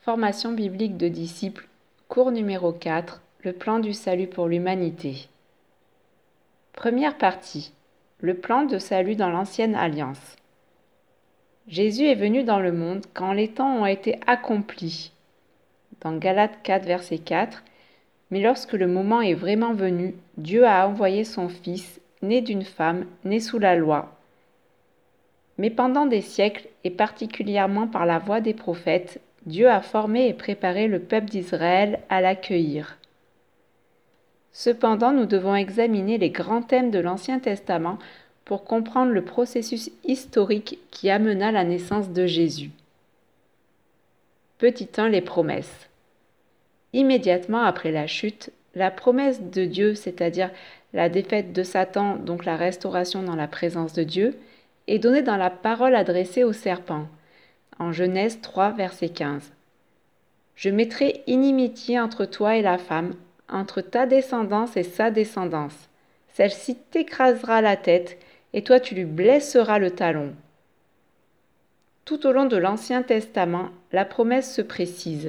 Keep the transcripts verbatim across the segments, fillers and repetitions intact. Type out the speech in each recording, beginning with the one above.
Formation biblique de disciples, cours numéro quatre, le plan du salut pour l'humanité. Première partie, le plan de salut dans l'ancienne alliance. Jésus est venu dans le monde quand les temps ont été accomplis. Dans Galates quatre, verset quatre, mais lorsque le moment est vraiment venu, Dieu a envoyé son Fils, né d'une femme, né sous la loi. Mais pendant des siècles, et particulièrement par la voix des prophètes, Dieu a formé et préparé le peuple d'Israël à l'accueillir. Cependant, nous devons examiner les grands thèmes de l'Ancien Testament pour comprendre le processus historique qui amena la naissance de Jésus. Petit un, les promesses. Immédiatement après la chute, la promesse de Dieu, c'est-à-dire la défaite de Satan, donc la restauration dans la présence de Dieu, est donnée dans la parole adressée au serpent, en Genèse trois, verset quinze. « Je mettrai inimitié entre toi et la femme, entre ta descendance et sa descendance. Celle-ci t'écrasera la tête, et toi tu lui blesseras le talon. » Tout au long de l'Ancien Testament, la promesse se précise.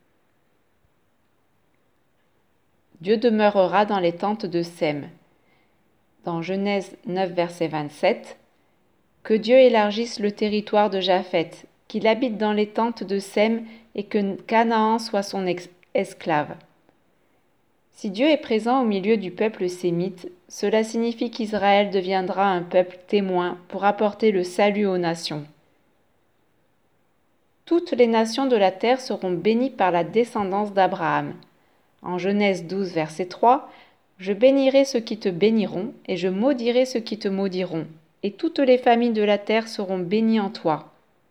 Dieu demeurera dans les tentes de Sem. Dans Genèse neuf, verset vingt-sept, « Que Dieu élargisse le territoire de Japheth, qu'il habite dans les tentes de Sem et que Canaan soit son ex- esclave. » Si Dieu est présent au milieu du peuple sémite, cela signifie qu'Israël deviendra un peuple témoin pour apporter le salut aux nations. Toutes les nations de la terre seront bénies par la descendance d'Abraham. En Genèse douze, verset trois, « Je bénirai ceux qui te béniront, et je maudirai ceux qui te maudiront, et toutes les familles de la terre seront bénies en toi. »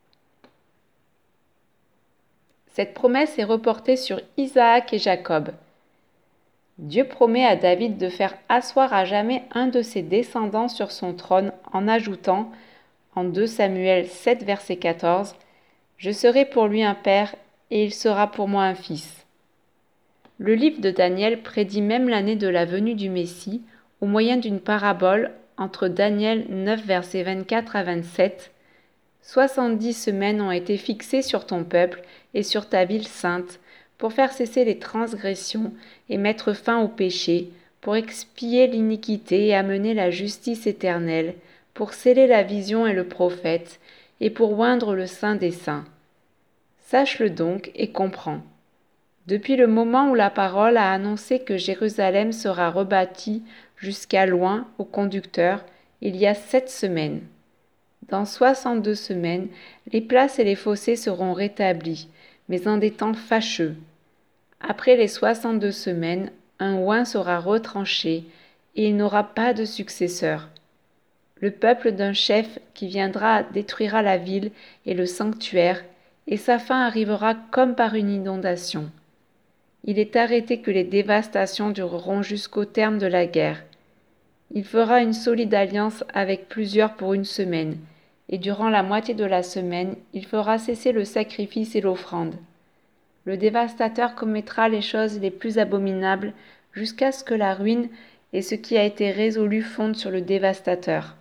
Cette promesse est reportée sur Isaac et Jacob. Dieu promet à David de faire asseoir à jamais un de ses descendants sur son trône en ajoutant, en deux Samuel sept, verset quatorze, « Je serai pour lui un père et il sera pour moi un fils. » Le livre de Daniel prédit même l'année de la venue du Messie au moyen d'une parabole entre Daniel neuf, verset vingt-quatre à vingt-sept. « Soixante-dix semaines ont été fixées sur ton peuple et sur ta ville sainte, pour faire cesser les transgressions et mettre fin au péché, pour expier l'iniquité et amener la justice éternelle, pour sceller la vision et le prophète, et pour oindre le Saint des Saints. Sache-le donc et comprends. Depuis le moment où la parole a annoncé que Jérusalem sera rebâtie jusqu'à loin au conducteur, il y a sept semaines. Dans soixante-deux semaines, les places et les fossés seront rétablis, mais en des temps fâcheux. Après les soixante-deux semaines, un oin sera retranché, et il n'aura pas de successeur. Le peuple d'un chef qui viendra détruira la ville et le sanctuaire, et sa fin arrivera comme par une inondation. Il est arrêté que les dévastations dureront jusqu'au terme de la guerre. Il fera une solide alliance avec plusieurs pour une semaine, et durant la moitié de la semaine, il fera cesser le sacrifice et l'offrande. Le dévastateur commettra les choses les plus abominables jusqu'à ce que la ruine et ce qui a été résolu fondent sur le dévastateur.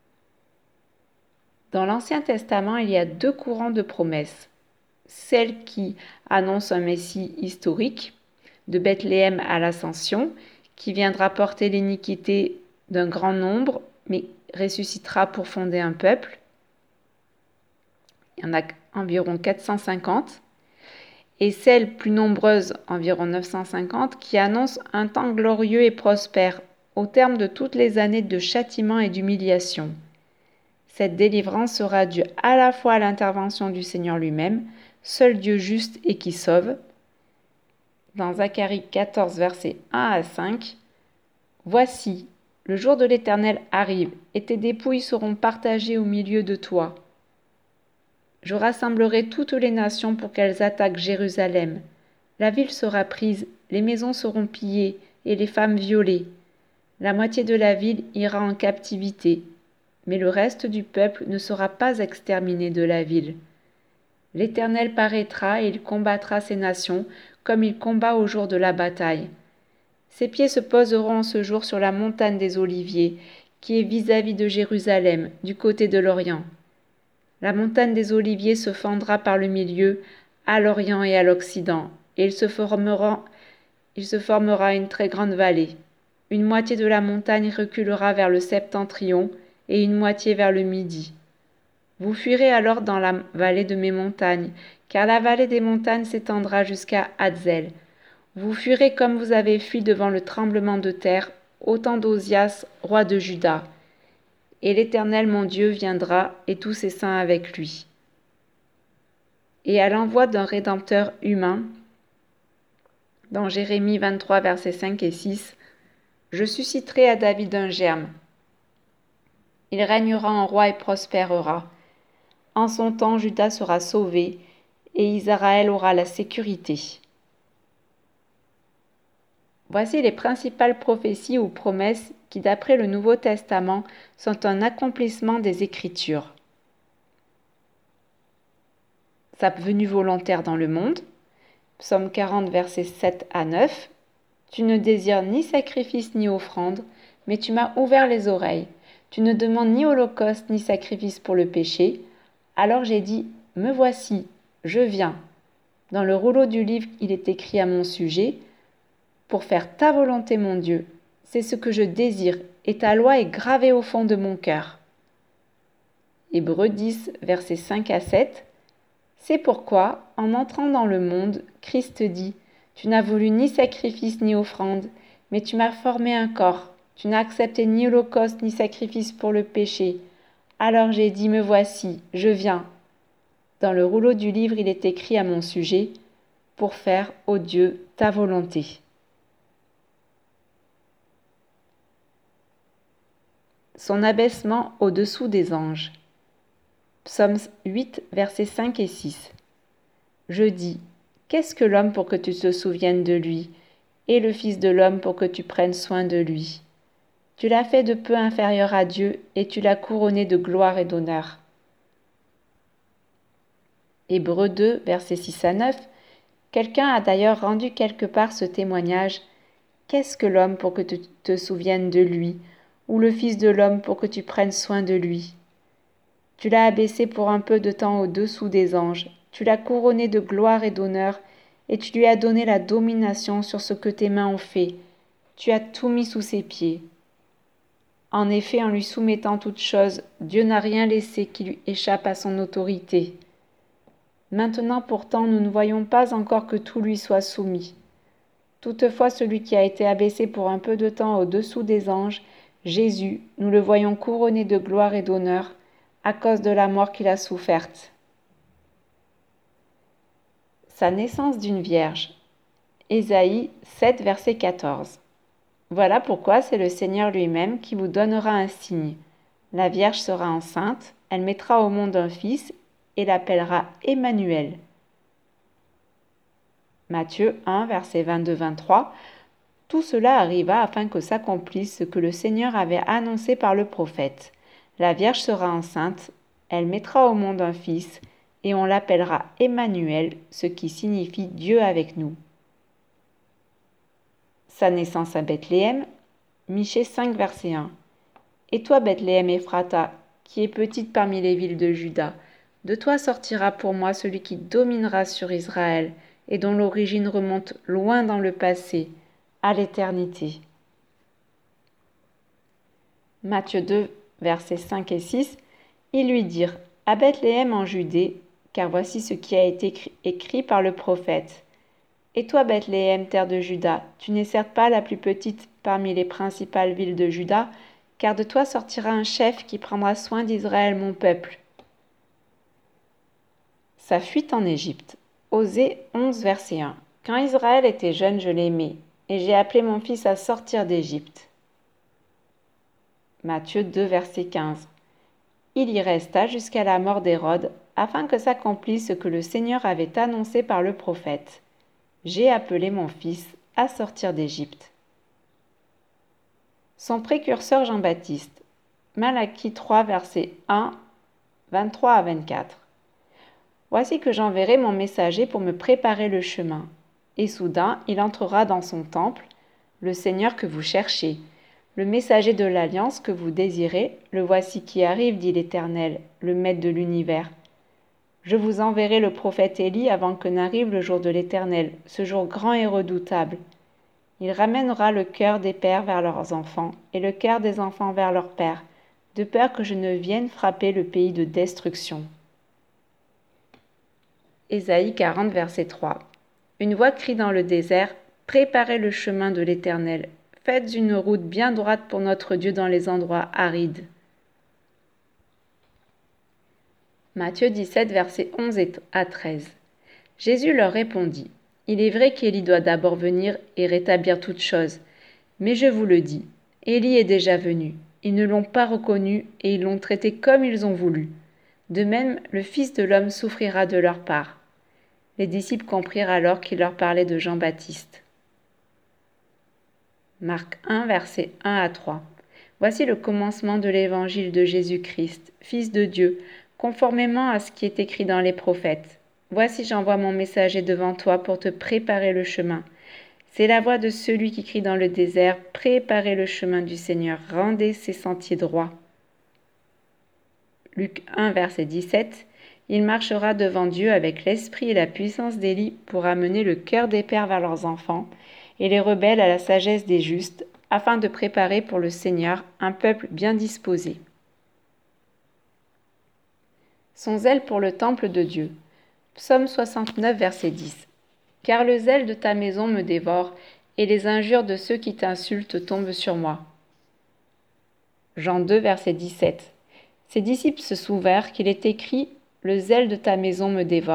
Dans l'Ancien Testament, il y a deux courants de promesses. Celle qui annonce un Messie historique, de Bethléem à l'Ascension, qui viendra porter l'iniquité d'un grand nombre, mais ressuscitera pour fonder un peuple. Il y en a environ quatre cent cinquante. Et celle plus nombreuse, environ neuf cent cinquante, qui annonce un temps glorieux et prospère, au terme de toutes les années de châtiment et d'humiliation. Cette délivrance sera due à la fois à l'intervention du Seigneur lui-même, seul Dieu juste et qui sauve. Dans Zacharie quatorze, versets un à cinq, « Voici, le jour de l'Éternel arrive, et tes dépouilles seront partagées au milieu de toi. Je rassemblerai toutes les nations pour qu'elles attaquent Jérusalem. La ville sera prise, les maisons seront pillées et les femmes violées. La moitié de la ville ira en captivité, mais le reste du peuple ne sera pas exterminé de la ville. L'Éternel paraîtra et il combattra ces nations comme il combat au jour de la bataille. Ses pieds se poseront en ce jour sur la montagne des Oliviers, qui est vis-à-vis de Jérusalem, du côté de l'Orient. La montagne des Oliviers se fendra par le milieu, à l'orient et à l'occident, et il se formera, il se formera une très grande vallée. Une moitié de la montagne reculera vers le septentrion, et une moitié vers le midi. Vous fuirez alors dans la vallée de mes montagnes, car la vallée des montagnes s'étendra jusqu'à Hadzel. Vous fuirez comme vous avez fui devant le tremblement de terre, au temps d'Osias, roi de Juda. Et l'Éternel mon Dieu viendra, et tous ses saints avec lui. Et à l'envoi d'un Rédempteur humain, dans Jérémie vingt-trois, versets cinq et six, « Je susciterai à David un germe. Il régnera en roi et prospérera. En son temps, Juda sera sauvé, et Israël aura la sécurité. » Voici les principales prophéties ou promesses qui, d'après le Nouveau Testament, sont un accomplissement des Écritures. Sa venue volontaire dans le monde, Psaume quarante, versets sept à neuf. Tu ne désires ni sacrifice ni offrande, mais tu m'as ouvert les oreilles. Tu ne demandes ni holocauste ni sacrifice pour le péché. Alors j'ai dit, me voici, je viens. Dans le rouleau du livre, il est écrit à mon sujet, pour faire ta volonté, mon Dieu. C'est ce que je désire, et ta loi est gravée au fond de mon cœur. Hébreux dix, versets cinq à sept. C'est pourquoi, en entrant dans le monde, Christ dit, tu n'as voulu ni sacrifice ni offrande, mais tu m'as formé un corps. Tu n'as accepté ni holocauste ni sacrifice pour le péché. Alors j'ai dit, me voici, je viens. Dans le rouleau du livre, il est écrit à mon sujet, pour faire, ô Dieu, ta volonté. Son abaissement au-dessous des anges. Psaume huit, versets cinq et six. Je dis, qu'est-ce que l'homme pour que tu te souviennes de lui, et le Fils de l'homme pour que tu prennes soin de lui? Tu l'as fait de peu inférieur à Dieu, et tu l'as couronné de gloire et d'honneur. Hébreux deux, versets six à neuf. Quelqu'un a d'ailleurs rendu quelque part ce témoignage. Qu'est-ce que l'homme pour que tu te souviennes de lui, ou le Fils de l'homme pour que tu prennes soin de lui? Tu l'as abaissé pour un peu de temps au-dessous des anges, tu l'as couronné de gloire et d'honneur, et tu lui as donné la domination sur ce que tes mains ont fait. Tu as tout mis sous ses pieds. En effet, en lui soumettant toutes choses, Dieu n'a rien laissé qui lui échappe à son autorité. Maintenant pourtant, nous ne voyons pas encore que tout lui soit soumis. Toutefois, celui qui a été abaissé pour un peu de temps au-dessous des anges, Jésus, nous le voyons couronné de gloire et d'honneur, à cause de la mort qu'il a soufferte. Sa naissance d'une vierge. Ésaïe sept, verset quatorze. Voilà pourquoi c'est le Seigneur lui-même qui vous donnera un signe. La Vierge sera enceinte, elle mettra au monde un fils et l'appellera Emmanuel. Matthieu un, verset vingt-deux à vingt-trois. Tout cela arriva afin que s'accomplisse ce que le Seigneur avait annoncé par le prophète. La Vierge sera enceinte, elle mettra au monde un fils, et on l'appellera Emmanuel, ce qui signifie Dieu avec nous. Sa naissance à Bethléem, Michée cinq, verset un. Et toi, Bethléem Ephrata, qui es petite parmi les villes de Juda, de toi sortira pour moi celui qui dominera sur Israël, et dont l'origine remonte loin dans le passé, à l'éternité. Matthieu deux, versets cinq et six, ils lui dirent, à Bethléem en Judée, car voici ce qui a été écrit par le prophète. Et toi, Bethléem, terre de Juda, tu n'es certes pas la plus petite parmi les principales villes de Juda, car de toi sortira un chef qui prendra soin d'Israël, mon peuple. Sa fuite en Égypte. Osée onze, verset un. Quand Israël était jeune, je l'aimais, et j'ai appelé mon fils à sortir d'Égypte. Matthieu deux, verset quinze. Il y resta jusqu'à la mort d'Hérode, afin que s'accomplisse ce que le Seigneur avait annoncé par le prophète. J'ai appelé mon fils à sortir d'Égypte. Son précurseur Jean-Baptiste. Malachie trois, versets un, vingt-trois à vingt-quatre. Voici que j'enverrai mon messager pour me préparer le chemin. Et soudain, il entrera dans son temple, le Seigneur que vous cherchez, le messager de l'alliance que vous désirez, le voici qui arrive, dit l'Éternel, le Maître de l'univers. Je vous enverrai le prophète Élie avant que n'arrive le jour de l'Éternel, ce jour grand et redoutable. Il ramènera le cœur des pères vers leurs enfants et le cœur des enfants vers leurs pères, de peur que je ne vienne frapper le pays de destruction. Ésaïe quarante, verset trois. Une voix crie dans le désert, « Préparez le chemin de l'Éternel, faites une route bien droite pour notre Dieu dans les endroits arides. » Matthieu dix-sept, versets onze à treize. Jésus leur répondit, « Il est vrai qu'Élie doit d'abord venir et rétablir toutes choses, mais je vous le dis, Élie est déjà venu. Ils ne l'ont pas reconnu et ils l'ont traité comme ils ont voulu. De même, le Fils de l'homme souffrira de leur part. » Les disciples comprirent alors qu'il leur parlait de Jean-Baptiste. Marc un, versets un à trois. Voici le commencement de l'évangile de Jésus-Christ, Fils de Dieu, conformément à ce qui est écrit dans les prophètes. Voici j'envoie mon messager devant toi pour te préparer le chemin. C'est la voix de celui qui crie dans le désert, préparez le chemin du Seigneur, rendez ses sentiers droits. Luc un, verset dix-sept. Il marchera devant Dieu avec l'esprit et la puissance d'Élie pour amener le cœur des pères vers leurs enfants et les rebelles à la sagesse des justes, afin de préparer pour le Seigneur un peuple bien disposé. Son zèle pour le temple de Dieu. Psaume soixante-neuf, verset dix. Car le zèle de ta maison me dévore, et les injures de ceux qui t'insultent tombent sur moi. Jean deux, verset dix-sept. Ses disciples se souvinrent qu'il est écrit « Le zèle de ta maison me dévore ».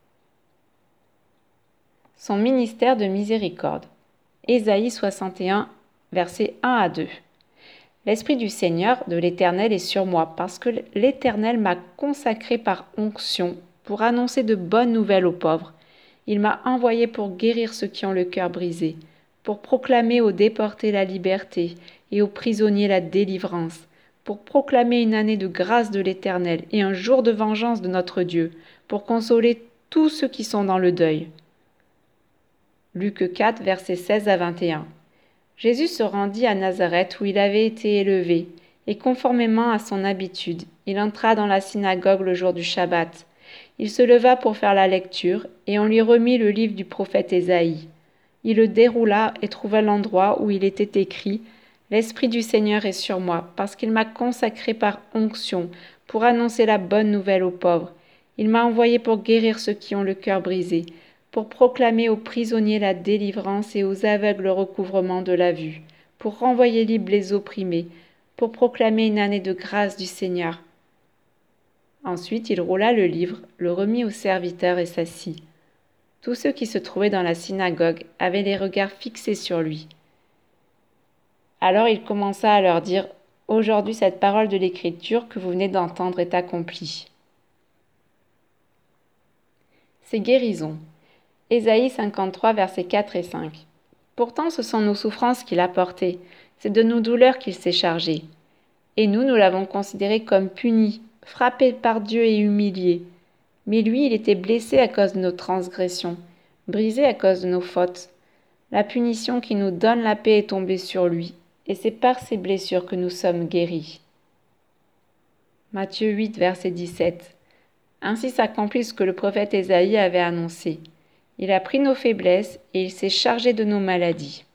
Son ministère de miséricorde. Ésaïe soixante et un, versets un à deux. L'Esprit du Seigneur, de l'Éternel, est sur moi, parce que l'Éternel m'a consacré par onction pour annoncer de bonnes nouvelles aux pauvres. Il m'a envoyé pour guérir ceux qui ont le cœur brisé, pour proclamer aux déportés la liberté et aux prisonniers la délivrance, pour proclamer une année de grâce de l'Éternel et un jour de vengeance de notre Dieu, pour consoler tous ceux qui sont dans le deuil. Luc quatre, versets seize à vingt et un. Jésus se rendit à Nazareth où il avait été élevé, et conformément à son habitude, il entra dans la synagogue le jour du Shabbat. Il se leva pour faire la lecture, et on lui remit le livre du prophète Ésaïe. Il le déroula et trouva l'endroit où il était écrit « L'Esprit du Seigneur est sur moi, parce qu'il m'a consacré par onction, pour annoncer la bonne nouvelle aux pauvres. Il m'a envoyé pour guérir ceux qui ont le cœur brisé, pour proclamer aux prisonniers la délivrance et aux aveugles le recouvrement de la vue, pour renvoyer libres les opprimés, pour proclamer une année de grâce du Seigneur. » Ensuite, il roula le livre, le remit au serviteur et s'assit. Tous ceux qui se trouvaient dans la synagogue avaient les regards fixés sur lui. Alors il commença à leur dire « Aujourd'hui, cette parole de l'Écriture que vous venez d'entendre est accomplie. » Ces guérisons. Ésaïe cinquante-trois, versets quatre et cinq. Pourtant, ce sont nos souffrances qu'il a portées, c'est de nos douleurs qu'il s'est chargé. Et nous, nous l'avons considéré comme puni, frappé par Dieu et humilié. Mais lui, il était blessé à cause de nos transgressions, brisé à cause de nos fautes. La punition qui nous donne la paix est tombée sur lui, et c'est par ses blessures que nous sommes guéris. Matthieu huit, verset dix-sept. Ainsi s'accomplit ce que le prophète Ésaïe avait annoncé. Il a pris nos faiblesses et il s'est chargé de nos maladies.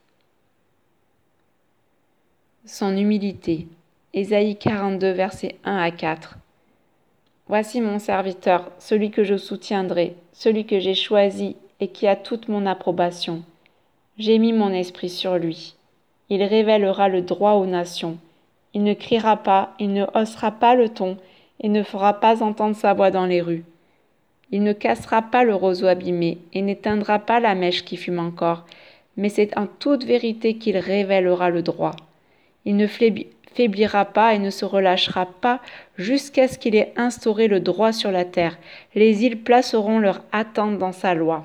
Son humilité. Ésaïe quarante-deux, versets un à quatre. Voici mon serviteur, celui que je soutiendrai, celui que j'ai choisi et qui a toute mon approbation. J'ai mis mon esprit sur lui. Il révélera le droit aux nations. Il ne criera pas, il ne haussera pas le ton et ne fera pas entendre sa voix dans les rues. Il ne cassera pas le roseau abîmé et n'éteindra pas la mèche qui fume encore, mais c'est en toute vérité qu'il révélera le droit. Il ne faiblira pas et ne se relâchera pas jusqu'à ce qu'il ait instauré le droit sur la terre. Les îles placeront leur attente dans sa loi.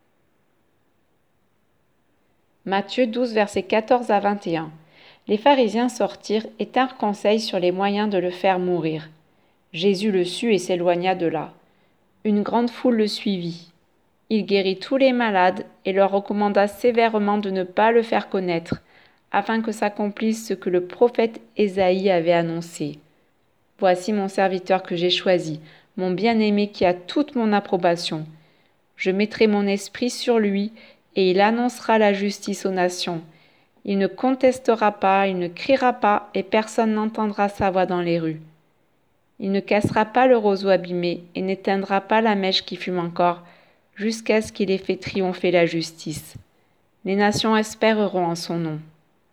Matthieu douze, versets quatorze à vingt et un. Les pharisiens sortirent et tinrent conseil sur les moyens de le faire mourir. Jésus le sut et s'éloigna de là. Une grande foule le suivit. Il guérit tous les malades et leur recommanda sévèrement de ne pas le faire connaître, afin que s'accomplisse ce que le prophète Ésaïe avait annoncé. « Voici mon serviteur que j'ai choisi, mon bien-aimé qui a toute mon approbation. Je mettrai mon esprit sur lui, et il annoncera la justice aux nations. Il ne contestera pas, il ne criera pas, et personne n'entendra sa voix dans les rues. Il ne cassera pas le roseau abîmé, et n'éteindra pas la mèche qui fume encore, jusqu'à ce qu'il ait fait triompher la justice. Les nations espéreront en son nom.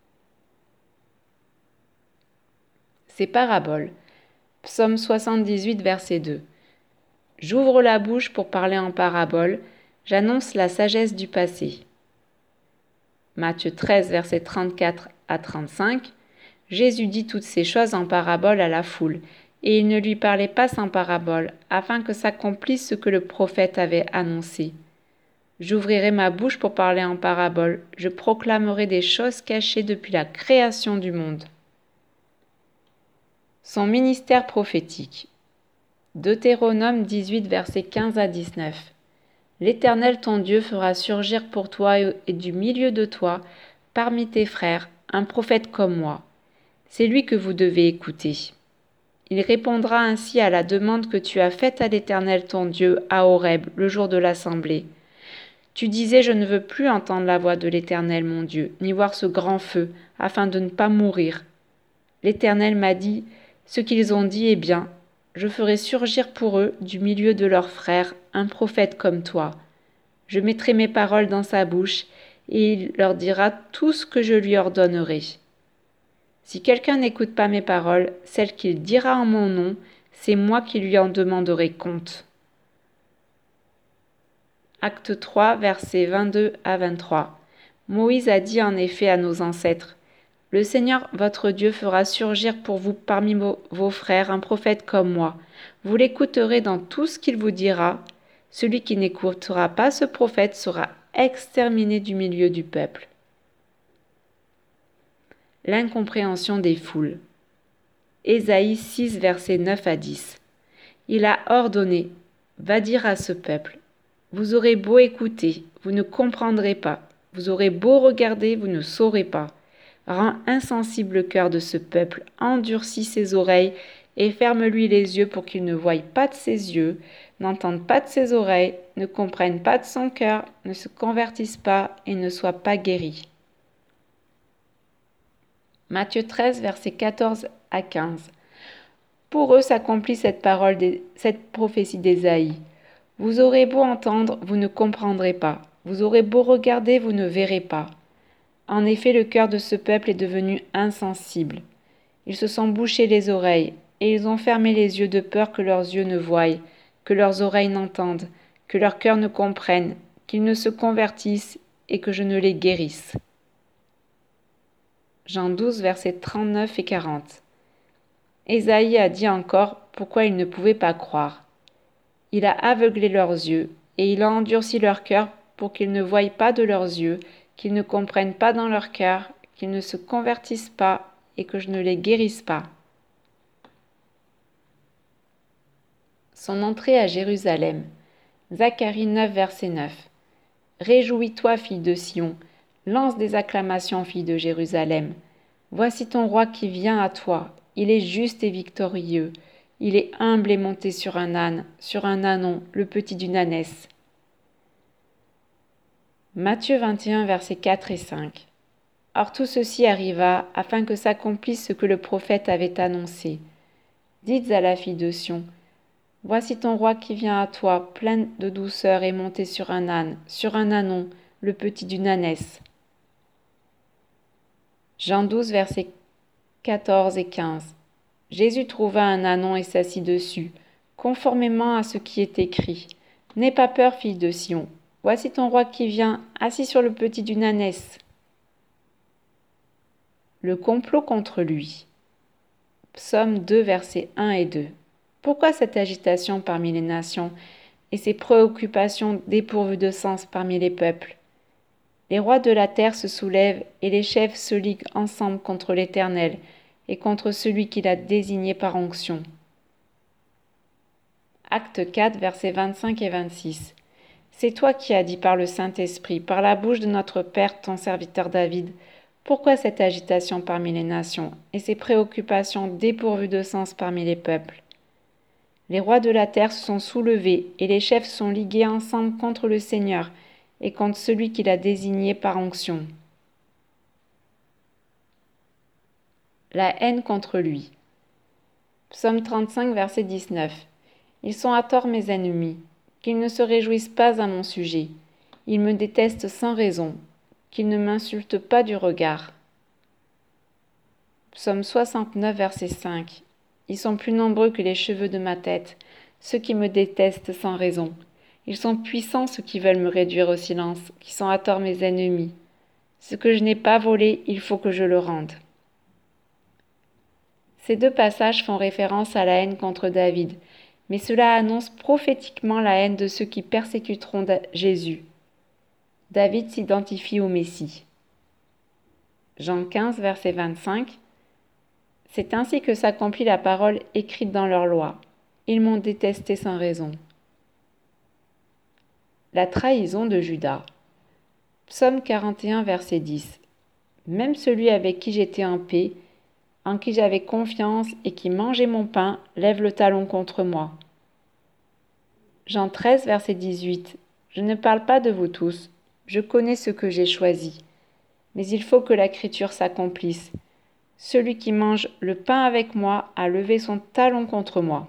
Ces paraboles. Psaume soixante-dix-huit, verset deux. J'ouvre la bouche pour parler en paraboles, j'annonce la sagesse du passé. Matthieu treize, versets trente-quatre à trente-cinq. Jésus dit toutes ces choses en paraboles à la foule, et il ne lui parlait pas sans parabole, afin que s'accomplisse ce que le prophète avait annoncé. J'ouvrirai ma bouche pour parler en paraboles, je proclamerai des choses cachées depuis la création du monde. Son ministère prophétique. Deutéronome dix-huit, versets quinze à dix-neuf. L'Éternel ton Dieu fera surgir pour toi et du milieu de toi, parmi tes frères, un prophète comme moi. C'est lui que vous devez écouter. Il répondra ainsi à la demande que tu as faite à l'Éternel ton Dieu à Horeb, le jour de l'assemblée. Tu disais, je ne veux plus entendre la voix de l'Éternel mon Dieu, ni voir ce grand feu, afin de ne pas mourir. L'Éternel m'a dit, ce qu'ils ont dit est bien. Je ferai surgir pour eux, du milieu de leurs frères, un prophète comme toi. Je mettrai mes paroles dans sa bouche, et il leur dira tout ce que je lui ordonnerai. Si quelqu'un n'écoute pas mes paroles, celles qu'il dira en mon nom, c'est moi qui lui en demanderai compte. Acte trois, versets vingt-deux à vingt-trois. Moïse a dit en effet à nos ancêtres, « Le Seigneur votre Dieu fera surgir pour vous parmi vos frères un prophète comme moi. Vous l'écouterez dans tout ce qu'il vous dira. Celui qui n'écoutera pas ce prophète sera exterminé du milieu du peuple. » L'incompréhension des foules. Ésaïe six, versets neuf à dix. Il a ordonné, va dire à ce peuple, vous aurez beau écouter, vous ne comprendrez pas. Vous aurez beau regarder, vous ne saurez pas. Rends insensible le cœur de ce peuple, endurcis ses oreilles et ferme-lui les yeux pour qu'il ne voie pas de ses yeux, n'entende pas de ses oreilles, ne comprenne pas de son cœur, ne se convertisse pas et ne soit pas guéri. Matthieu treize, versets quatorze à quinze. Pour eux s'accomplit cette parole, cette prophétie d'Ésaïe. Vous aurez beau entendre, vous ne comprendrez pas. Vous aurez beau regarder, vous ne verrez pas. En effet, le cœur de ce peuple est devenu insensible. Ils se sont bouchés les oreilles, et ils ont fermé les yeux de peur que leurs yeux ne voient, que leurs oreilles n'entendent, que leur cœur ne comprenne, qu'ils ne se convertissent et que je ne les guérisse. Jean douze, versets trente-neuf et quarante. Ésaïe a dit encore pourquoi ils ne pouvaient pas croire. Il a aveuglé leurs yeux, et il a endurci leur cœur pour qu'ils ne voient pas de leurs yeux, qu'ils ne comprennent pas dans leur cœur, qu'ils ne se convertissent pas et que je ne les guérisse pas. Son entrée à Jérusalem. Zacharie neuf, verset neuf. Réjouis-toi, fille de Sion, lance des acclamations, fille de Jérusalem. Voici ton roi qui vient à toi, il est juste et victorieux, il est humble et monté sur un âne, sur un ânon, le petit d'une ânesse. Matthieu vingt et un, versets quatre et cinq. Or tout ceci arriva afin que s'accomplisse ce que le prophète avait annoncé. Dites à la fille de Sion, voici ton roi qui vient à toi, plein de douceur et monté sur un âne, sur un ânon, le petit d'une ânesse. Jean douze, versets quatorze et quinze. Jésus trouva un ânon et s'assit dessus, conformément à ce qui est écrit. N'aie pas peur, fille de Sion. Voici ton roi qui vient, assis sur le petit d'une ânesse. Le complot contre lui. Psaume deux, versets un et deux. Pourquoi cette agitation parmi les nations et ces préoccupations dépourvues de sens parmi les peuples? Les rois de la terre se soulèvent et les chefs se liguent ensemble contre l'Éternel et contre celui qu'il a désigné par onction. Acte quatre, versets vingt-cinq et vingt-six. C'est toi qui as dit par le Saint-Esprit, par la bouche de notre Père, ton serviteur David, pourquoi cette agitation parmi les nations et ces préoccupations dépourvues de sens parmi les peuples? Les rois de la terre se sont soulevés, et les chefs sont ligués ensemble contre le Seigneur et contre celui qu'il a désigné par onction. La haine contre lui. Psaume trente-cinq, verset dix-neuf. Ils sont à tort mes ennemis, qu'ils ne se réjouissent pas à mon sujet. Ils me détestent sans raison, qu'ils ne m'insultent pas du regard. Psaume soixante-neuf, verset cinq. Ils sont plus nombreux que les cheveux de ma tête, ceux qui me détestent sans raison. Ils sont puissants ceux qui veulent me réduire au silence, qui sont à tort mes ennemis. Ce que je n'ai pas volé, il faut que je le rende. Ces deux passages font référence à la haine contre David, mais cela annonce prophétiquement la haine de ceux qui persécuteront Jésus. David s'identifie au Messie. Jean quinze, verset vingt-cinq. C'est ainsi que s'accomplit la parole écrite dans leur loi. Ils m'ont détesté sans raison. La trahison de Judas. Psaume quarante et un, verset dix. Même celui avec qui j'étais en paix, en qui j'avais confiance et qui mangeait mon pain, lève le talon contre moi. Jean treize, verset dix-huit. Je ne parle pas de vous tous, je connais ce que j'ai choisi. Mais il faut que l'écriture s'accomplisse. Celui qui mange le pain avec moi a levé son talon contre moi.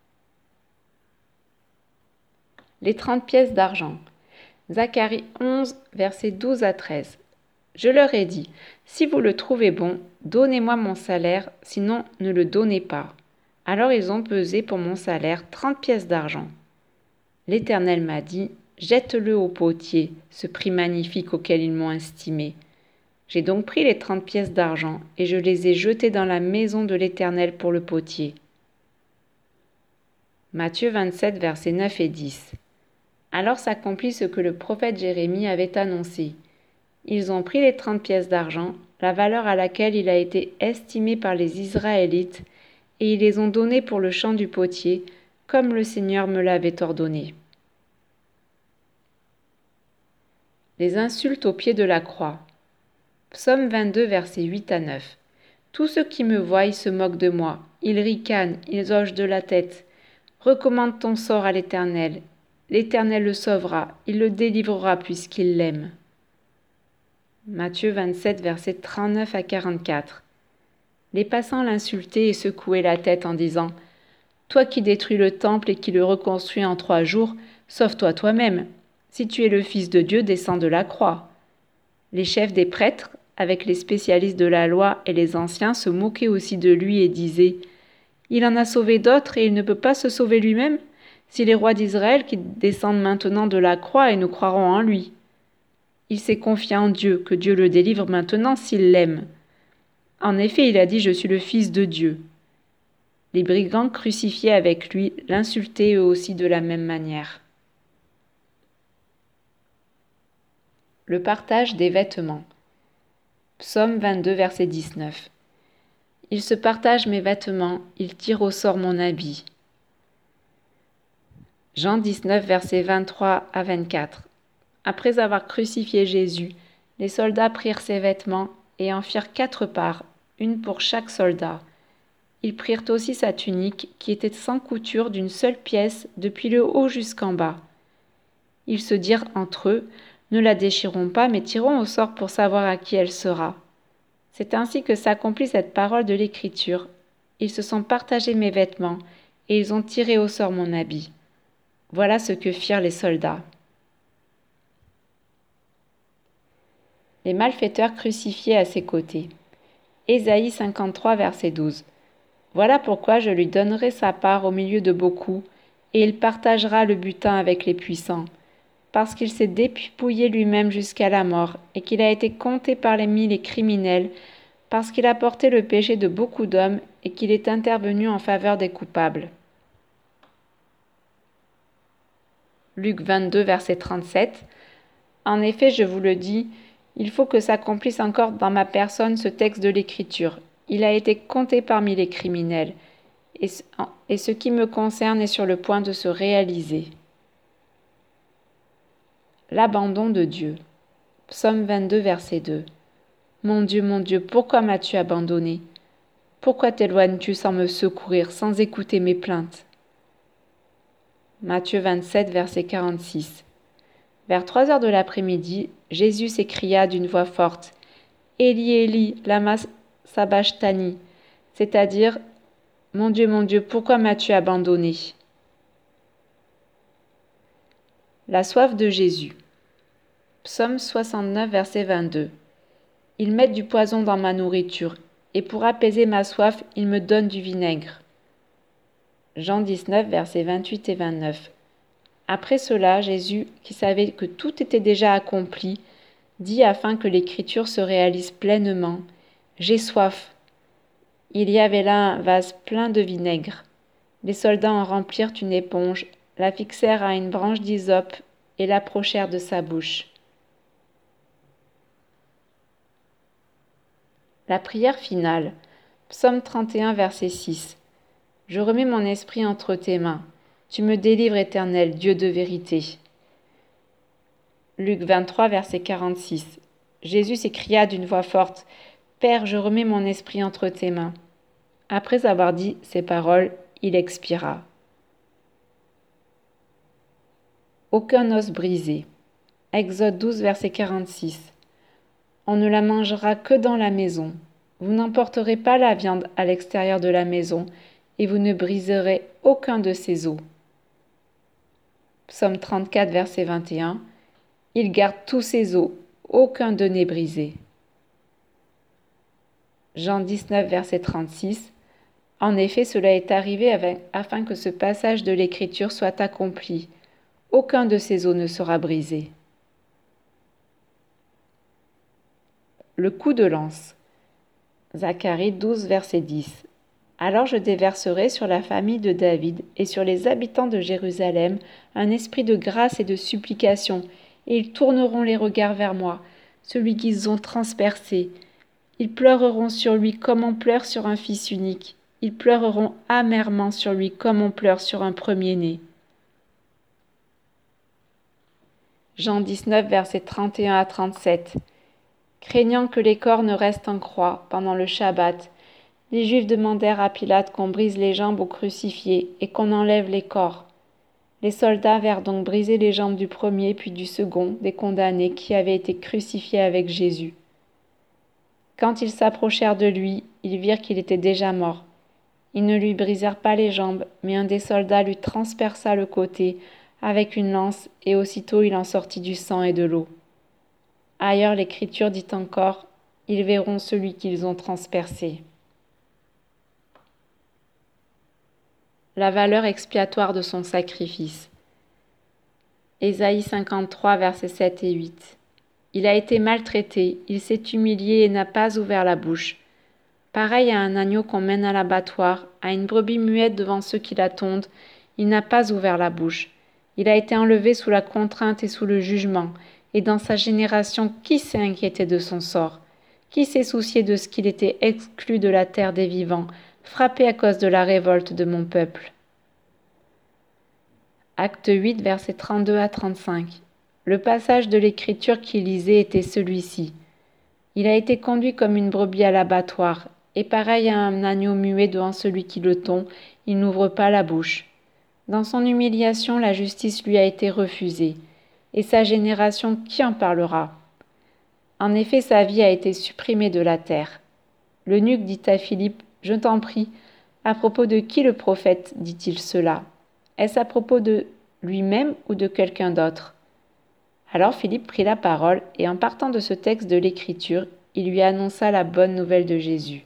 Les trente pièces d'argent. Zacharie onze, versets douze à treize. Je leur ai dit, si vous le trouvez bon, donnez-moi mon salaire, sinon ne le donnez pas. Alors ils ont pesé pour mon salaire trente pièces d'argent. L'Éternel m'a dit, jette-le au potier, ce prix magnifique auquel ils m'ont estimé. J'ai donc pris les trente pièces d'argent et je les ai jetées dans la maison de l'Éternel pour le potier. Matthieu vingt-sept, versets neuf et dix. Alors s'accomplit ce que le prophète Jérémie avait annoncé. Ils ont pris les trente pièces d'argent, la valeur à laquelle il a été estimé par les Israélites, et ils les ont données pour le champ du potier, comme le Seigneur me l'avait ordonné. Les insultes au pied de la croix. Psaume vingt-deux, versets huit à neuf. Tous ceux qui me voient se moquent de moi, ils ricanent, ils hochent de la tête. Recommande ton sort à l'Éternel. L'Éternel le sauvera, il le délivrera puisqu'il l'aime. Matthieu vingt-sept, versets trente-neuf à quarante-quatre. Les passants l'insultaient et secouaient la tête en disant « Toi qui détruis le temple et qui le reconstruis en trois jours, sauve-toi toi-même. Si tu es le Fils de Dieu, descends de la croix. » Les chefs des prêtres, avec les spécialistes de la loi et les anciens, se moquaient aussi de lui et disaient « Il en a sauvé d'autres et il ne peut pas se sauver lui-même ? Si les rois d'Israël qui descendent maintenant de la croix et nous croirons en lui. » Il s'est confié en Dieu, que Dieu le délivre maintenant s'il l'aime. En effet, il a dit « Je suis le Fils de Dieu ». Les brigands crucifiés avec lui l'insultaient eux aussi de la même manière. Le partage des vêtements. Psaume vingt-deux, verset dix-neuf. Ils se partagent mes vêtements, ils tirent au sort mon habit. Jean dix-neuf, versets vingt-trois à vingt-quatre. Après avoir crucifié Jésus, les soldats prirent ses vêtements et en firent quatre parts, une pour chaque soldat. Ils prirent aussi sa tunique, qui était sans couture d'une seule pièce, depuis le haut jusqu'en bas. Ils se dirent entre eux, ne la déchirons pas, mais tirons au sort pour savoir à qui elle sera. C'est ainsi que s'accomplit cette parole de l'Écriture. Ils se sont partagés mes vêtements, et ils ont tiré au sort mon habit. Voilà ce que firent les soldats. Les malfaiteurs crucifiés à ses côtés. Ésaïe cinquante-trois, verset douze. Voilà pourquoi je lui donnerai sa part au milieu de beaucoup, et il partagera le butin avec les puissants, parce qu'il s'est dépouillé lui-même jusqu'à la mort, et qu'il a été compté parmi les criminels, parce qu'il a porté le péché de beaucoup d'hommes, et qu'il est intervenu en faveur des coupables. Luc vingt-deux, verset trente-sept. En effet, je vous le dis, il faut que s'accomplisse encore dans ma personne ce texte de l'Écriture. Il a été compté parmi les criminels, et ce, et ce qui me concerne est sur le point de se réaliser. L'abandon de Dieu. Psaume vingt-deux, verset deux. Mon Dieu, mon Dieu, pourquoi m'as-tu abandonné ? Pourquoi t'éloignes-tu sans me secourir, sans écouter mes plaintes ? Matthieu vingt-sept, verset quarante-six. Vers trois heures de l'après-midi, Jésus s'écria d'une voix forte, « Élie, Élie, lama sabachthani », c'est-à-dire « Mon Dieu, mon Dieu, pourquoi m'as-tu abandonné ?» La soif de Jésus. Psaume soixante-neuf, verset vingt-deux. Ils mettent du poison dans ma nourriture, et pour apaiser ma soif, ils me donnent du vinaigre. Jean dix-neuf, versets vingt-huit et vingt-neuf. Après cela, Jésus, qui savait que tout était déjà accompli, dit afin que l'écriture se réalise pleinement, « J'ai soif ». Il y avait là un vase plein de vinaigre. Les soldats en remplirent une éponge, la fixèrent à une branche d'hysope et l'approchèrent de sa bouche. La prière finale. Psaume trente et un, verset six. Je remets mon esprit entre tes mains. Tu me délivres, Éternel, Dieu de vérité. Luc vingt-trois, verset quarante-six. Jésus s'écria d'une voix forte, « Père, je remets mon esprit entre tes mains. » Après avoir dit ces paroles, il expira. Aucun os brisé. Exode douze, verset quarante-six. On ne la mangera que dans la maison. Vous n'emporterez pas la viande à l'extérieur de la maison, et vous ne briserez aucun de ses os. Psaume trente-quatre, verset vingt et un. Il garde tous ses os, aucun d'eux n'est brisé. Jean dix-neuf, verset trente-six. En effet, cela est arrivé avec, afin que ce passage de l'Écriture soit accompli. Aucun de ses os ne sera brisé. Le coup de lance. Zacharie douze, verset dix. Alors je déverserai sur la famille de David et sur les habitants de Jérusalem un esprit de grâce et de supplication, et ils tourneront les regards vers moi, celui qu'ils ont transpercé. Ils pleureront sur lui comme on pleure sur un fils unique. Ils pleureront amèrement sur lui comme on pleure sur un premier-né. Jean dix-neuf, versets trente et un à trente-sept. Craignant que les corps ne restent en croix pendant le Shabbat, les Juifs demandèrent à Pilate qu'on brise les jambes aux crucifiés et qu'on enlève les corps. Les soldats vinrent donc briser les jambes du premier puis du second des condamnés qui avaient été crucifiés avec Jésus. Quand ils s'approchèrent de lui, ils virent qu'il était déjà mort. Ils ne lui brisèrent pas les jambes, mais un des soldats lui transperça le côté avec une lance, et aussitôt il en sortit du sang et de l'eau. Ailleurs, l'Écriture dit encore, « Ils verront celui qu'ils ont transpercé. » La valeur expiatoire de son sacrifice. Ésaïe cinquante-trois, versets sept et huit. Il a été maltraité, il s'est humilié et n'a pas ouvert la bouche. Pareil à un agneau qu'on mène à l'abattoir, à une brebis muette devant ceux qui la tondent, il n'a pas ouvert la bouche. Il a été enlevé sous la contrainte et sous le jugement, et dans sa génération, qui s'est inquiété de son sort? Qui s'est soucié de ce qu'il était exclu de la terre des vivants, frappé à cause de la révolte de mon peuple? Acte huit, versets trente-deux à trente-cinq. Le passage de l'Écriture qu'il lisait était celui-ci. Il a été conduit comme une brebis à l'abattoir, et pareil à un agneau muet devant celui qui le tond, il n'ouvre pas la bouche. Dans son humiliation, la justice lui a été refusée, et sa génération, qui en parlera? En effet, sa vie a été supprimée de la terre. L'eunuque dit à Philippe, « Je t'en prie, à propos de qui le prophète dit-il cela? Est-ce à propos de lui-même ou de quelqu'un d'autre ?» Alors Philippe prit la parole, et en partant de ce texte de l'Écriture, il lui annonça la bonne nouvelle de Jésus.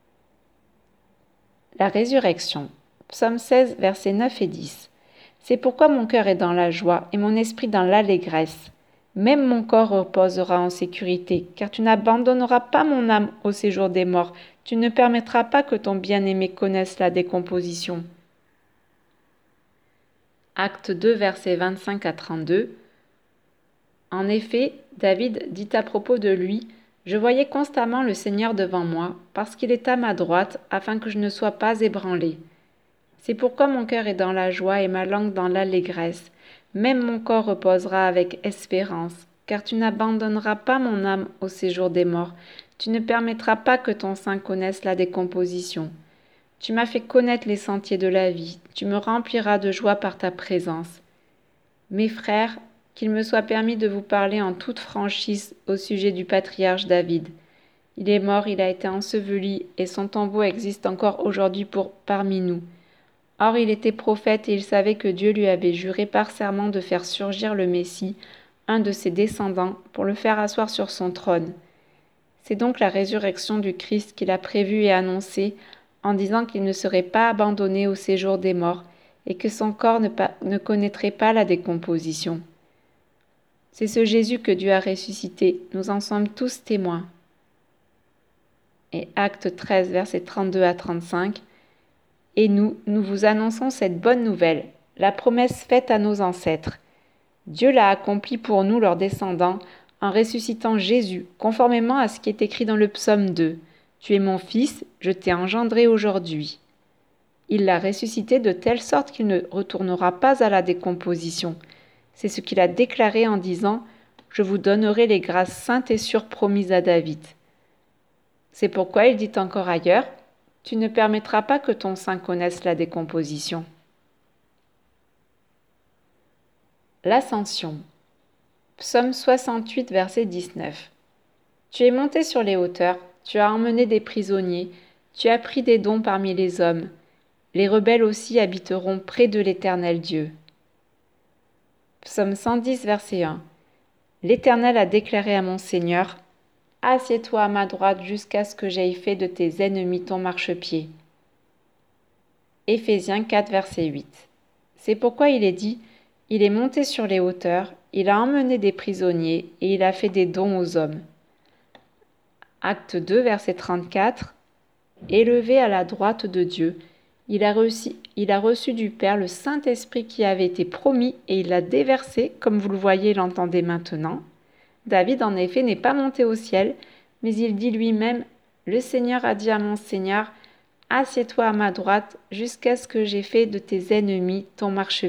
La résurrection. Psaume seize, versets neuf et dix. C'est pourquoi mon cœur est dans la joie et mon esprit dans l'allégresse. Même mon corps reposera en sécurité, car tu n'abandonneras pas mon âme au séjour des morts. Tu ne permettras pas que ton bien-aimé connaisse la décomposition. Acte deux, versets vingt-cinq à trente-deux. En effet, David dit à propos de lui, « Je voyais constamment le Seigneur devant moi, parce qu'il est à ma droite, afin que je ne sois pas ébranlé. C'est pourquoi mon cœur est dans la joie et ma langue dans l'allégresse. Même mon corps reposera avec espérance, car tu n'abandonneras pas mon âme au séjour des morts. Tu ne permettras pas que ton sein connaisse la décomposition. Tu m'as fait connaître les sentiers de la vie, tu me rempliras de joie par ta présence. Mes frères, qu'il me soit permis de vous parler en toute franchise au sujet du patriarche David. Il est mort, il a été enseveli, et son tombeau existe encore aujourd'hui pour parmi nous. Or il était prophète et il savait que Dieu lui avait juré par serment de faire surgir le Messie, un de ses descendants, pour le faire asseoir sur son trône. C'est donc la résurrection du Christ qu'il a prévue et annoncée, en disant qu'il ne serait pas abandonné au séjour des morts, et que son corps ne, pas, ne connaîtrait pas la décomposition. C'est ce Jésus que Dieu a ressuscité, nous en sommes tous témoins. Et Acte treize, versets trente-deux à trente-cinq. Et nous, nous vous annonçons cette bonne nouvelle, la promesse faite à nos ancêtres. Dieu l'a accomplie pour nous, leurs descendants, en ressuscitant Jésus, conformément à ce qui est écrit dans le psaume deux. Tu es mon fils, je t'ai engendré aujourd'hui. Il l'a ressuscité de telle sorte qu'il ne retournera pas à la décomposition. C'est ce qu'il a déclaré en disant « Je vous donnerai les grâces saintes et sûres promises à David ». C'est pourquoi il dit encore ailleurs « Tu ne permettras pas que ton sein connaisse la décomposition. » L'Ascension. Psaume soixante-huit, verset dix-neuf. Tu es monté sur les hauteurs, tu as emmené des prisonniers, tu as pris des dons parmi les hommes. Les rebelles aussi habiteront près de l'Éternel Dieu. Psaume cent dix, verset un. L'Éternel a déclaré à mon Seigneur, « Assieds-toi à ma droite jusqu'à ce que j'aie fait de tes ennemis ton marchepied. » Éphésiens quatre, verset huit. C'est pourquoi il est dit, « Il est monté sur les hauteurs, il a emmené des prisonniers et il a fait des dons aux hommes. » Acte deux, verset trente-quatre. Élevé à la droite de Dieu, il a, reçu, il a reçu du Père le Saint-Esprit qui avait été promis et il l'a déversé, comme vous le voyez et l'entendez maintenant. David, en effet, n'est pas monté au ciel, mais il dit lui-même, « Le Seigneur a dit à mon Seigneur, assieds-toi à ma droite jusqu'à ce que j'aie fait de tes ennemis ton marchepied. »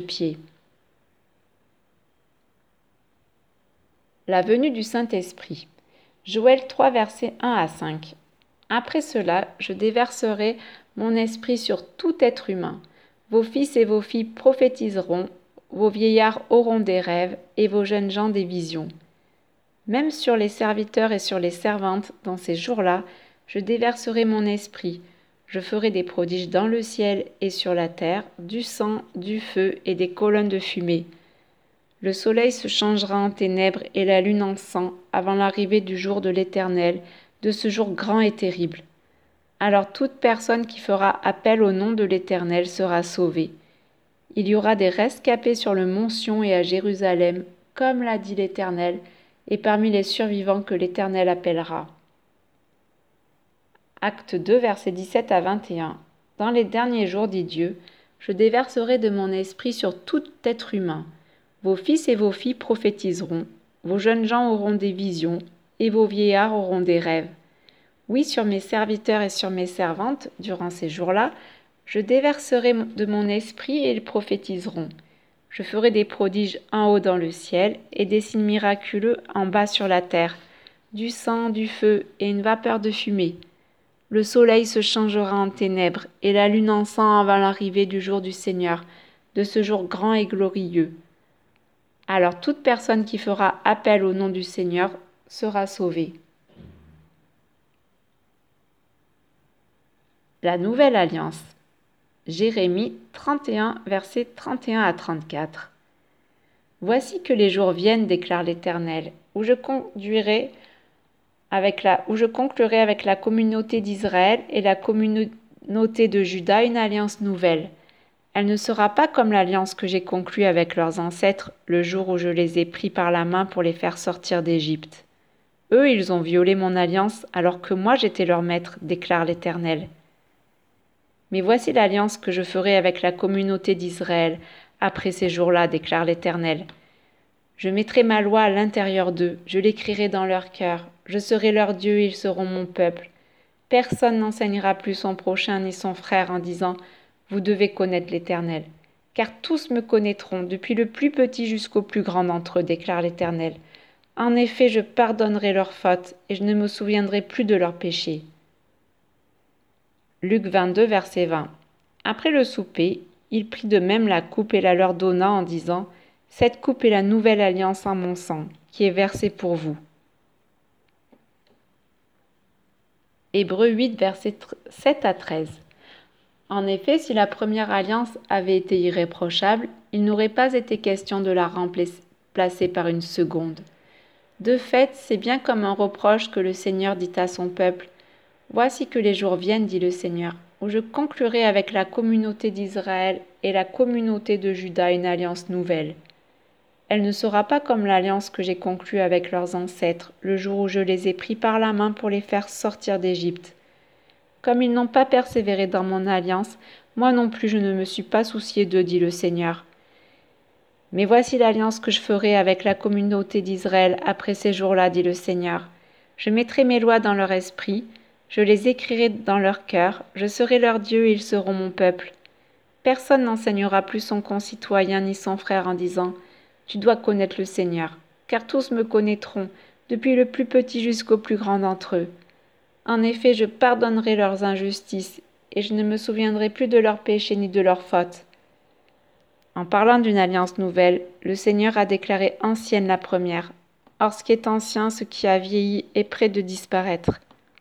La venue du Saint-Esprit. Joël trois, versets un à cinq. Après cela, je déverserai mon esprit sur tout être humain. Vos fils et vos filles prophétiseront, vos vieillards auront des rêves et vos jeunes gens des visions. Même sur les serviteurs et sur les servantes, dans ces jours-là, je déverserai mon esprit. Je ferai des prodiges dans le ciel et sur la terre, du sang, du feu et des colonnes de fumée. Le soleil se changera en ténèbres et la lune en sang avant l'arrivée du jour de l'Éternel, de ce jour grand et terrible. Alors toute personne qui fera appel au nom de l'Éternel sera sauvée. Il y aura des rescapés sur le mont Sion et à Jérusalem, comme l'a dit l'Éternel, et parmi les survivants que l'Éternel appellera. Acte deux, versets dix-sept à vingt et un. Dans les derniers jours, dit Dieu, je déverserai de mon esprit sur tout être humain. Vos fils et vos filles prophétiseront, vos jeunes gens auront des visions, et vos vieillards auront des rêves. Oui, sur mes serviteurs et sur mes servantes, durant ces jours-là, je déverserai de mon esprit et ils prophétiseront. Je ferai des prodiges en haut dans le ciel et des signes miraculeux en bas sur la terre, du sang, du feu et une vapeur de fumée. Le soleil se changera en ténèbres et la lune en sang avant l'arrivée du jour du Seigneur, de ce jour grand et glorieux. Alors toute personne qui fera appel au nom du Seigneur sera sauvée. La nouvelle alliance. Jérémie trente et un, versets trente et un à trente-quatre. Voici que les jours viennent, déclare l'Éternel, où je conduirai avec la, où je conclurai avec la communauté d'Israël et la communauté de Juda une alliance nouvelle. Elle ne sera pas comme l'alliance que j'ai conclue avec leurs ancêtres le jour où je les ai pris par la main pour les faire sortir d'Égypte. Eux, ils ont violé mon alliance alors que moi j'étais leur maître, déclare l'Éternel. Mais voici l'alliance que je ferai avec la communauté d'Israël après ces jours-là, déclare l'Éternel. Je mettrai ma loi à l'intérieur d'eux, je l'écrirai dans leur cœur, je serai leur Dieu et ils seront mon peuple. Personne n'enseignera plus son prochain ni son frère en disant « Vous devez connaître l'Éternel ». Car tous me connaîtront, depuis le plus petit jusqu'au plus grand d'entre eux, déclare l'Éternel. En effet, je pardonnerai leurs fautes et je ne me souviendrai plus de leurs péchés. Luc vingt-deux, verset vingt. Après le souper, il prit de même la coupe et la leur donna en disant : « Cette coupe est la nouvelle alliance en mon sang, qui est versée pour vous. » Hébreux huit, versets sept à treize. En effet, si la première alliance avait été irréprochable, il n'aurait pas été question de la remplacer par une seconde. De fait, c'est bien comme un reproche que le Seigneur dit à son peuple : « Voici que les jours viennent, dit le Seigneur, où je conclurai avec la communauté d'Israël et la communauté de Juda une alliance nouvelle. Elle ne sera pas comme l'alliance que j'ai conclue avec leurs ancêtres, le jour où je les ai pris par la main pour les faire sortir d'Égypte. Comme ils n'ont pas persévéré dans mon alliance, moi non plus je ne me suis pas soucié d'eux, dit le Seigneur. Mais voici l'alliance que je ferai avec la communauté d'Israël après ces jours-là, dit le Seigneur. Je mettrai mes lois dans leur esprit, je les écrirai dans leur cœur, je serai leur Dieu et ils seront mon peuple. Personne n'enseignera plus son concitoyen ni son frère en disant : tu dois connaître le Seigneur, car tous me connaîtront, depuis le plus petit jusqu'au plus grand d'entre eux. En effet, je pardonnerai leurs injustices, et je ne me souviendrai plus de leurs péchés ni de leurs fautes. En parlant d'une alliance nouvelle, le Seigneur a déclaré ancienne la première. Or, ce qui est ancien, ce qui a vieilli, est près de disparaître.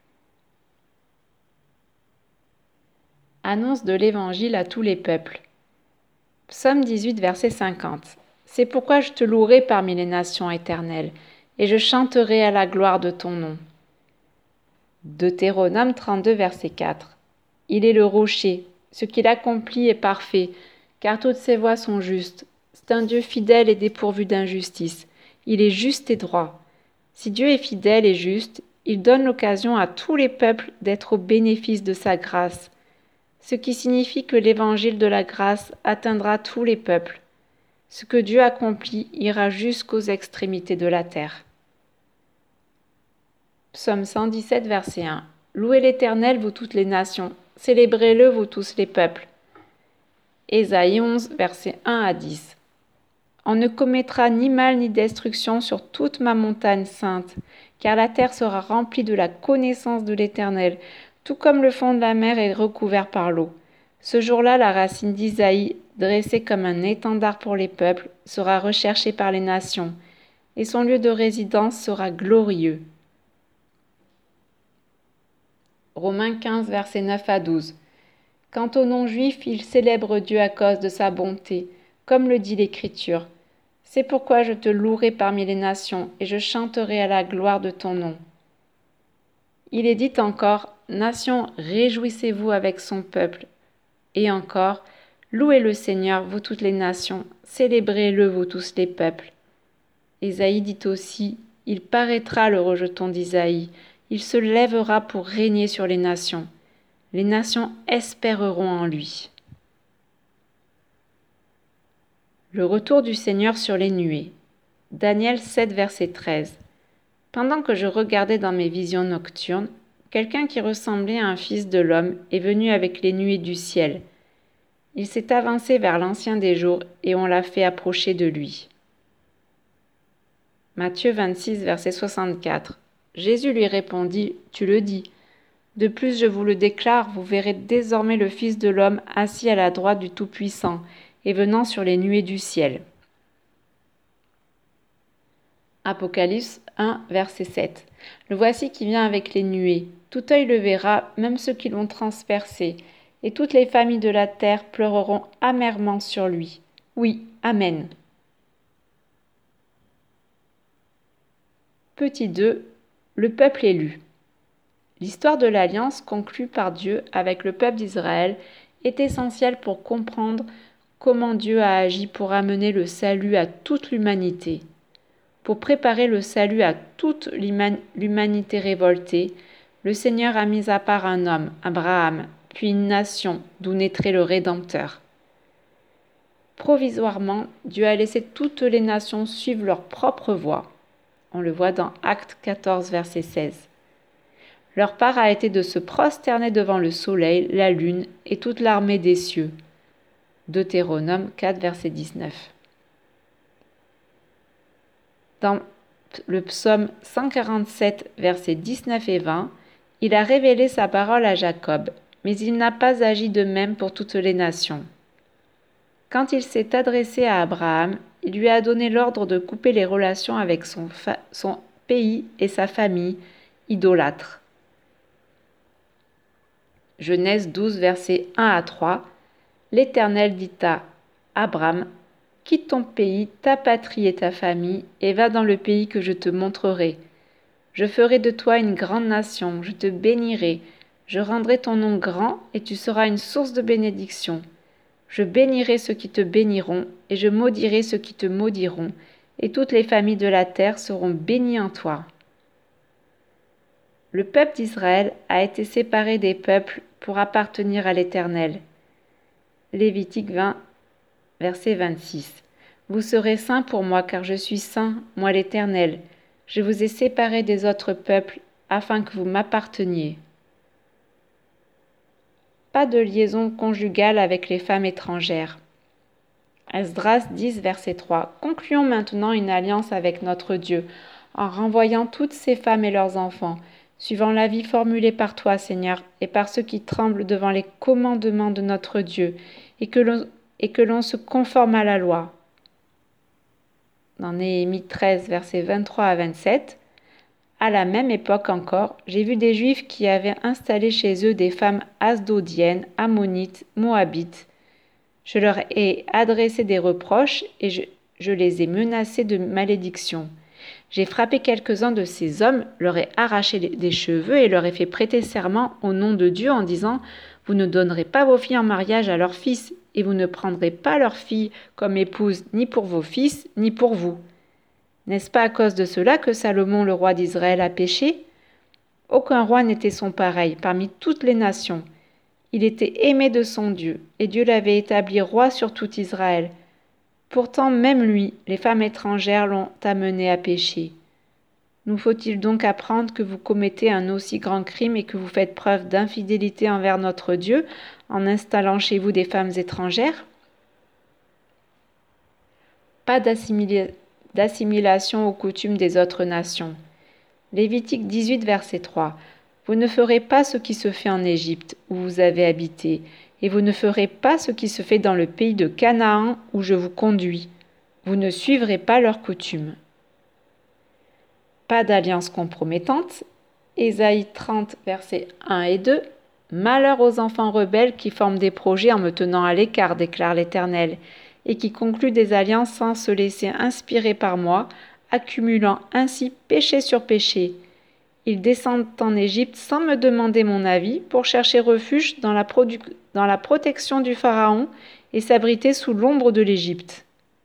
Annonce de l'Évangile à tous les peuples. Psaume dix-huit, verset cinquante. C'est pourquoi je te louerai parmi les nations éternelles, et je chanterai à la gloire de ton nom. Deutéronome trente-deux, verset quatre. Il est le rocher, ce qu'il accomplit est parfait, car toutes ses voies sont justes. C'est un Dieu fidèle et dépourvu d'injustice. Il est juste et droit. Si Dieu est fidèle et juste, il donne l'occasion à tous les peuples d'être au bénéfice de sa grâce, ce qui signifie que l'évangile de la grâce atteindra tous les peuples. Ce que Dieu accomplit ira jusqu'aux extrémités de la terre. Psaume cent dix-sept, verset un. Louez l'Éternel, vous toutes les nations, célébrez-le, vous tous les peuples. Ésaïe onze, versets un à dix. On ne commettra ni mal ni destruction sur toute ma montagne sainte, car la terre sera remplie de la connaissance de l'Éternel, tout comme le fond de la mer est recouvert par l'eau. Ce jour-là, la racine d'Isaïe, dressée comme un étendard pour les peuples, sera recherchée par les nations, et son lieu de résidence sera glorieux. Romains quinze, versets neuf à douze. Quant aux non-juifs, ils célèbrent Dieu à cause de sa bonté, comme le dit l'Écriture. C'est pourquoi je te louerai parmi les nations, et je chanterai à la gloire de ton nom. Il est dit encore : Nations, réjouissez-vous avec son peuple. Et encore : louez le Seigneur, vous toutes les nations, célébrez-le, vous tous les peuples. Ésaïe dit aussi : il paraîtra le rejeton d'Isaïe, il se lèvera pour régner sur les nations. Les nations espéreront en lui. Le retour du Seigneur sur les nuées. Daniel sept, verset treize. Pendant que je regardais dans mes visions nocturnes, quelqu'un qui ressemblait à un fils de l'homme est venu avec les nuées du ciel. Il s'est avancé vers l'Ancien des jours et on l'a fait approcher de lui. Matthieu vingt-six, verset soixante-quatre. Jésus lui répondit : tu le dis. De plus, je vous le déclare, vous verrez désormais le Fils de l'homme assis à la droite du Tout-Puissant et venant sur les nuées du ciel. Apocalypse un, verset sept. Le voici qui vient avec les nuées. Tout œil le verra, même ceux qui l'ont transpercé, et toutes les familles de la terre pleureront amèrement sur lui. Oui, Amen. Petit deux. Le peuple élu. L'histoire de l'alliance conclue par Dieu avec le peuple d'Israël est essentielle pour comprendre comment Dieu a agi pour amener le salut à toute l'humanité. Pour préparer le salut à toute l'humanité révoltée, le Seigneur a mis à part un homme, Abraham, puis une nation, d'où naîtrait le Rédempteur. Provisoirement, Dieu a laissé toutes les nations suivre leur propre voie. On le voit dans Actes quatorze, verset seize. Leur part a été de se prosterner devant le soleil, la lune et toute l'armée des cieux. Deutéronome quatre, verset dix-neuf. Dans le psaume cent quarante-sept, versets dix-neuf et vingt, il a révélé sa parole à Jacob. mais il n'a pas agi de même pour toutes les nations. Quand il s'est adressé à Abraham, il lui a donné l'ordre de couper les relations avec son, fa- son pays et sa famille, idolâtres. Genèse douze, versets un à trois. L'Éternel dit à Abraham, « Quitte ton pays, ta patrie et ta famille, et va dans le pays que je te montrerai. Je ferai de toi une grande nation, je te bénirai, je rendrai ton nom grand, et tu seras une source de bénédiction. Je bénirai ceux qui te béniront, et je maudirai ceux qui te maudiront, et toutes les familles de la terre seront bénies en toi. » Le peuple d'Israël a été séparé des peuples pour appartenir à l'Éternel. Lévitique vingt, verset vingt-six. Vous serez saints pour moi, car je suis saint, moi l'Éternel. Je vous ai séparés des autres peuples, afin que vous m'apparteniez. Pas de liaison conjugale avec les femmes étrangères. Esdras dix, verset trois. Concluons maintenant une alliance avec notre Dieu, en renvoyant toutes ces femmes et leurs enfants, suivant l'avis formulé par toi, Seigneur, et par ceux qui tremblent devant les commandements de notre Dieu, et que l'on, et que l'on se conforme à la loi. Dans Néhémie treize, versets vingt-trois à vingt-sept, à la même époque encore, j'ai vu des Juifs qui avaient installé chez eux des femmes asdodiennes, ammonites, moabites. Je leur ai adressé des reproches et je, je les ai menacés de malédiction. J'ai frappé quelques-uns de ces hommes, leur ai arraché des cheveux et leur ai fait prêter serment au nom de Dieu en disant « Vous ne donnerez pas vos filles en mariage à leurs fils, et vous ne prendrez pas leurs filles comme épouses ni pour vos fils, ni pour vous. » N'est-ce pas à cause de cela que Salomon, le roi d'Israël, a péché ? Aucun roi n'était son pareil parmi toutes les nations. Il était aimé de son Dieu, et Dieu l'avait établi roi sur tout Israël. Pourtant, même lui, les femmes étrangères l'ont amené à pécher. Nous faut-il donc apprendre que vous commettez un aussi grand crime et que vous faites preuve d'infidélité envers notre Dieu en installant chez vous des femmes étrangères ? Pas d'assimila- d'assimilation aux coutumes des autres nations. Lévitique dix-huit, verset trois. Vous ne ferez pas ce qui se fait en Égypte, où vous avez habité, et vous ne ferez pas ce qui se fait dans le pays de Canaan, où je vous conduis. Vous ne suivrez pas leurs coutumes. Pas d'alliance compromettante. Ésaïe trente, versets un et deux. Malheur aux enfants rebelles qui forment des projets en me tenant à l'écart, déclare l'Éternel, et qui concluent des alliances sans se laisser inspirer par moi, accumulant ainsi péché sur péché. Ils descendent en Égypte sans me demander mon avis pour chercher refuge dans la, produ- dans la protection du Pharaon et s'abriter sous l'ombre de l'Égypte.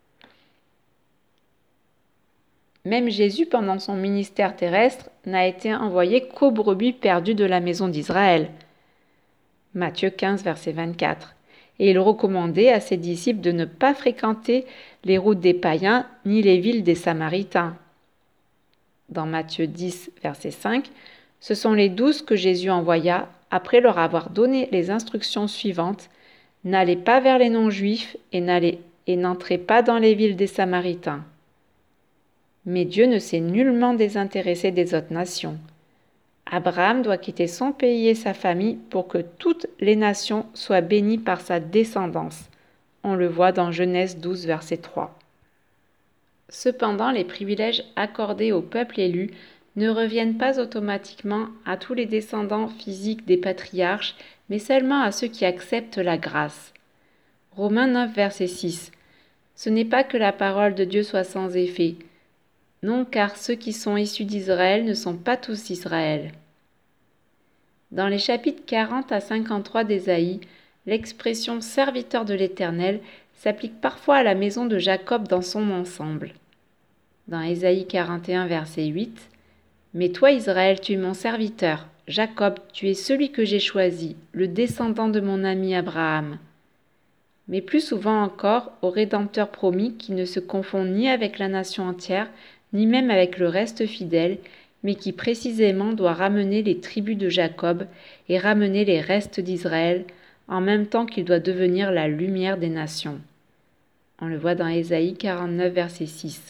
Même Jésus, pendant son ministère terrestre, n'a été envoyé qu'aux brebis perdues de la maison d'Israël. Matthieu quinze, verset vingt-quatre. Et il recommandait à ses disciples de ne pas fréquenter les routes des païens ni les villes des Samaritains. Dans Matthieu dix, verset cinq, ce sont les douze que Jésus envoya après leur avoir donné les instructions suivantes. N'allez pas vers les non-juifs et, n'allez, et n'entrez pas dans les villes des Samaritains. Mais Dieu ne s'est nullement désintéressé des autres nations. Abraham doit quitter son pays et sa famille pour que toutes les nations soient bénies par sa descendance. On le voit dans Genèse douze, verset trois. Cependant, les privilèges accordés au peuple élu ne reviennent pas automatiquement à tous les descendants physiques des patriarches, mais seulement à ceux qui acceptent la grâce. Romains neuf, verset six. Ce n'est pas que la parole de Dieu soit sans effet. Non, car ceux qui sont issus d'Israël ne sont pas tous Israël. Dans les chapitres quarante à cinquante-trois d'Ésaïe, l'expression « serviteur de l'Éternel » s'applique parfois à la maison de Jacob dans son ensemble. Dans Ésaïe quarante et un, verset huit, « Mais toi, Israël, tu es mon serviteur. Jacob, tu es celui que j'ai choisi, le descendant de mon ami Abraham. » Mais plus souvent encore, au Rédempteur promis qui ne se confond ni avec la nation entière, ni même avec le reste fidèle, mais qui précisément doit ramener les tribus de Jacob et ramener les restes d'Israël, en même temps qu'il doit devenir la lumière des nations. On le voit dans Ésaïe quarante-neuf, verset six.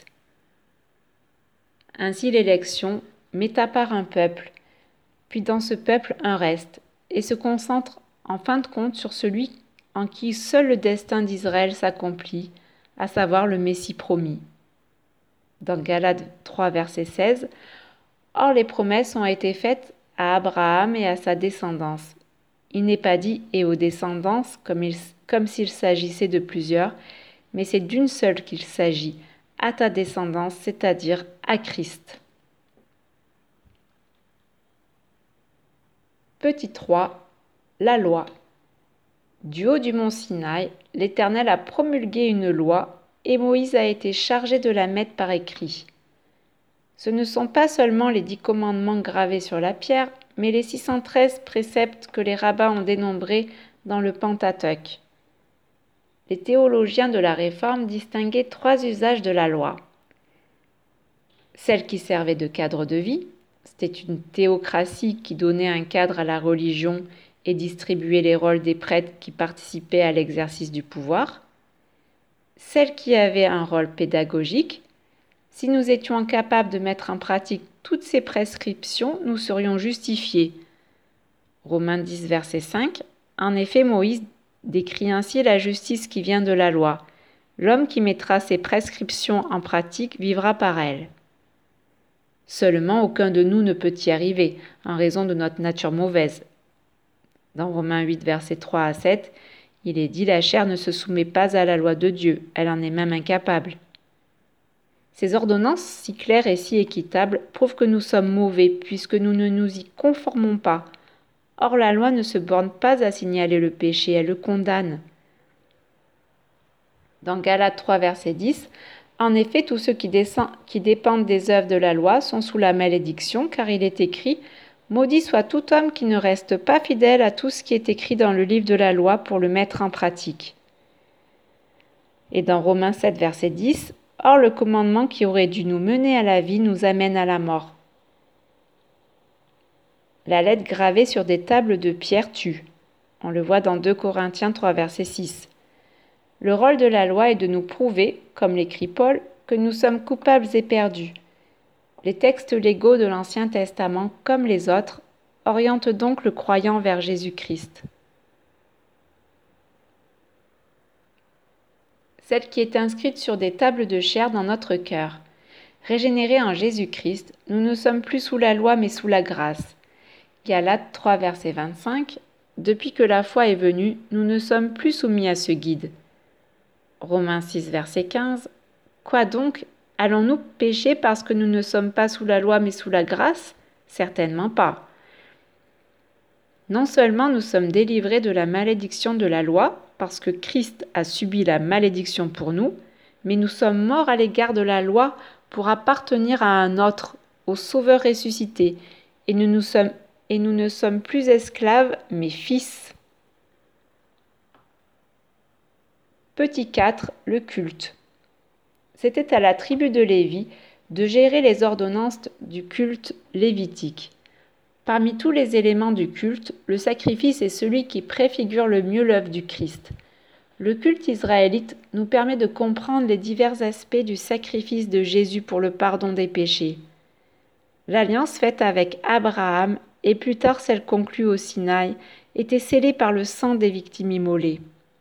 Ainsi l'élection met à part un peuple, puis dans ce peuple un reste, et se concentre en fin de compte sur celui en qui seul le destin d'Israël s'accomplit, à savoir le Messie promis. Dans Galates trois, verset seize, « Or les promesses ont été faites à Abraham et à sa descendance. Il n'est pas dit « et aux descendances » comme, il, comme s'il s'agissait de plusieurs, mais c'est d'une seule qu'il s'agit, à ta descendance, c'est-à-dire à Christ. » Petit trois. La loi. Du haut du mont Sinaï, l'Éternel a promulgué une loi et Moïse a été chargé de la mettre par écrit. Ce ne sont pas seulement les dix commandements gravés sur la pierre, mais les six cent treize préceptes que les rabbins ont dénombrés dans le Pentateuque. Les théologiens de la Réforme distinguaient trois usages de la loi. Celle qui servait de cadre de vie, c'était une théocratie qui donnait un cadre à la religion et distribuait les rôles des prêtres qui participaient à l'exercice du pouvoir. Celle qui avait un rôle pédagogique. Si nous étions incapables de mettre en pratique toutes ces prescriptions, nous serions justifiés. Romains dix, verset cinq. En effet, Moïse décrit ainsi la justice qui vient de la loi. L'homme qui mettra ces prescriptions en pratique vivra par elles. Seulement, aucun de nous ne peut y arriver, en raison de notre nature mauvaise. Dans Romains huit, versets trois à sept, il est dit « La chair ne se soumet pas à la loi de Dieu, elle en est même incapable. » Ces ordonnances, si claires et si équitables, prouvent que nous sommes mauvais, puisque nous ne nous y conformons pas. Or, la loi ne se borne pas à signaler le péché, elle le condamne. Dans Galates trois, verset dix, « En effet, tous ceux qui, descend, qui dépendent des œuvres de la loi sont sous la malédiction, car il est écrit « Maudit soit tout homme qui ne reste pas fidèle à tout ce qui est écrit dans le livre de la loi pour le mettre en pratique. » Et dans Romains sept, verset dix, « Or le commandement qui aurait dû nous mener à la vie nous amène à la mort. » La lettre gravée sur des tables de pierre tue. On le voit dans deux Corinthiens trois, verset six. Le rôle de la loi est de nous prouver, comme l'écrit Paul, que nous sommes coupables et perdus. Les textes légaux de l'Ancien Testament, comme les autres, orientent donc le croyant vers Jésus-Christ. Celle qui est inscrite sur des tables de chair dans notre cœur. Régénérés en Jésus-Christ, nous ne sommes plus sous la loi mais sous la grâce. Galates trois, verset vingt-cinq. Depuis que la foi est venue, nous ne sommes plus soumis à ce guide. Romains six, verset quinze. Quoi donc ? Allons-nous pécher parce que nous ne sommes pas sous la loi mais sous la grâce ? Certainement pas. Non seulement nous sommes délivrés de la malédiction de la loi, parce que Christ a subi la malédiction pour nous, mais nous sommes morts à l'égard de la loi pour appartenir à un autre, au Sauveur ressuscité, et nous, nous sommes, et nous ne sommes plus esclaves, mais fils. Petit quatre, le culte. C'était à la tribu de Lévi de gérer les ordonnances du culte lévitique. Parmi tous les éléments du culte, le sacrifice est celui qui préfigure le mieux l'œuvre du Christ. Le culte israélite nous permet de comprendre les divers aspects du sacrifice de Jésus pour le pardon des péchés. L'alliance faite avec Abraham et plus tard celle conclue au Sinaï était scellée par le sang des victimes immolées.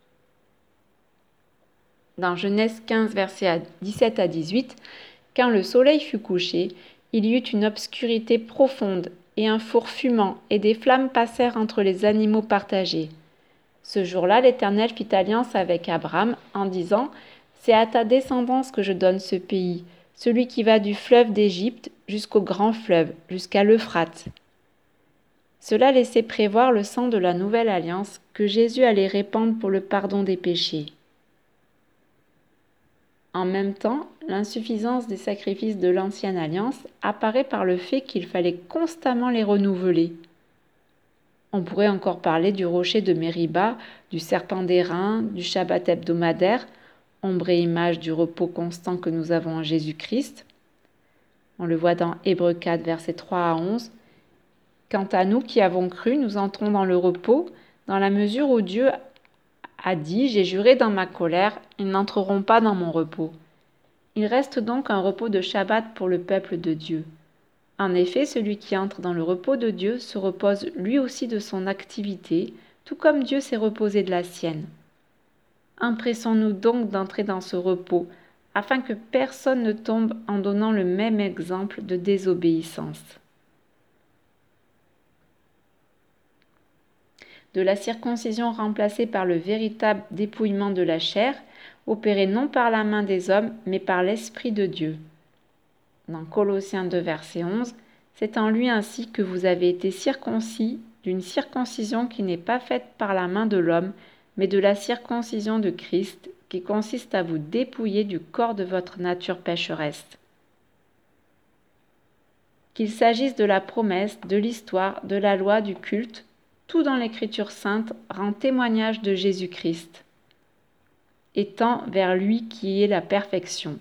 Dans Genèse quinze, versets dix-sept à dix-huit, « Quand le soleil fut couché, il y eut une obscurité profonde et un four fumant, et des flammes passèrent entre les animaux partagés. Ce jour-là, l'Éternel fit alliance avec Abraham en disant « C'est à ta descendance que je donne ce pays, celui qui va du fleuve d'Égypte jusqu'au grand fleuve, jusqu'à l'Euphrate. » Cela laissait prévoir le sang de la nouvelle alliance que Jésus allait répandre pour le pardon des péchés. En même temps, l'insuffisance des sacrifices de l'ancienne alliance apparaît par le fait qu'il fallait constamment les renouveler. On pourrait encore parler du rocher de Mériba, du serpent d'airain, du Shabbat hebdomadaire, ombre et image du repos constant que nous avons en Jésus-Christ. On le voit dans Hébreux quatre, versets trois à onze. Quant à nous qui avons cru, nous entrons dans le repos, dans la mesure où Dieu a dit « J'ai juré dans ma colère, ils n'entreront pas dans mon repos ». Il reste donc un repos de Shabbat pour le peuple de Dieu. En effet, celui qui entre dans le repos de Dieu se repose lui aussi de son activité, tout comme Dieu s'est reposé de la sienne. Empressons-nous donc d'entrer dans ce repos, afin que personne ne tombe en donnant le même exemple de désobéissance. De la circoncision remplacée par le véritable dépouillement de la chair, opéré non par la main des hommes, mais par l'Esprit de Dieu. Dans Colossiens deux, verset onze, c'est en lui ainsi que vous avez été circoncis d'une circoncision qui n'est pas faite par la main de l'homme, mais de la circoncision de Christ, qui consiste à vous dépouiller du corps de votre nature pécheresse. Qu'il s'agisse de la promesse, de l'histoire, de la loi, du culte, tout dans l'Écriture sainte rend témoignage de Jésus-Christ, et tend vers lui qui est la perfection.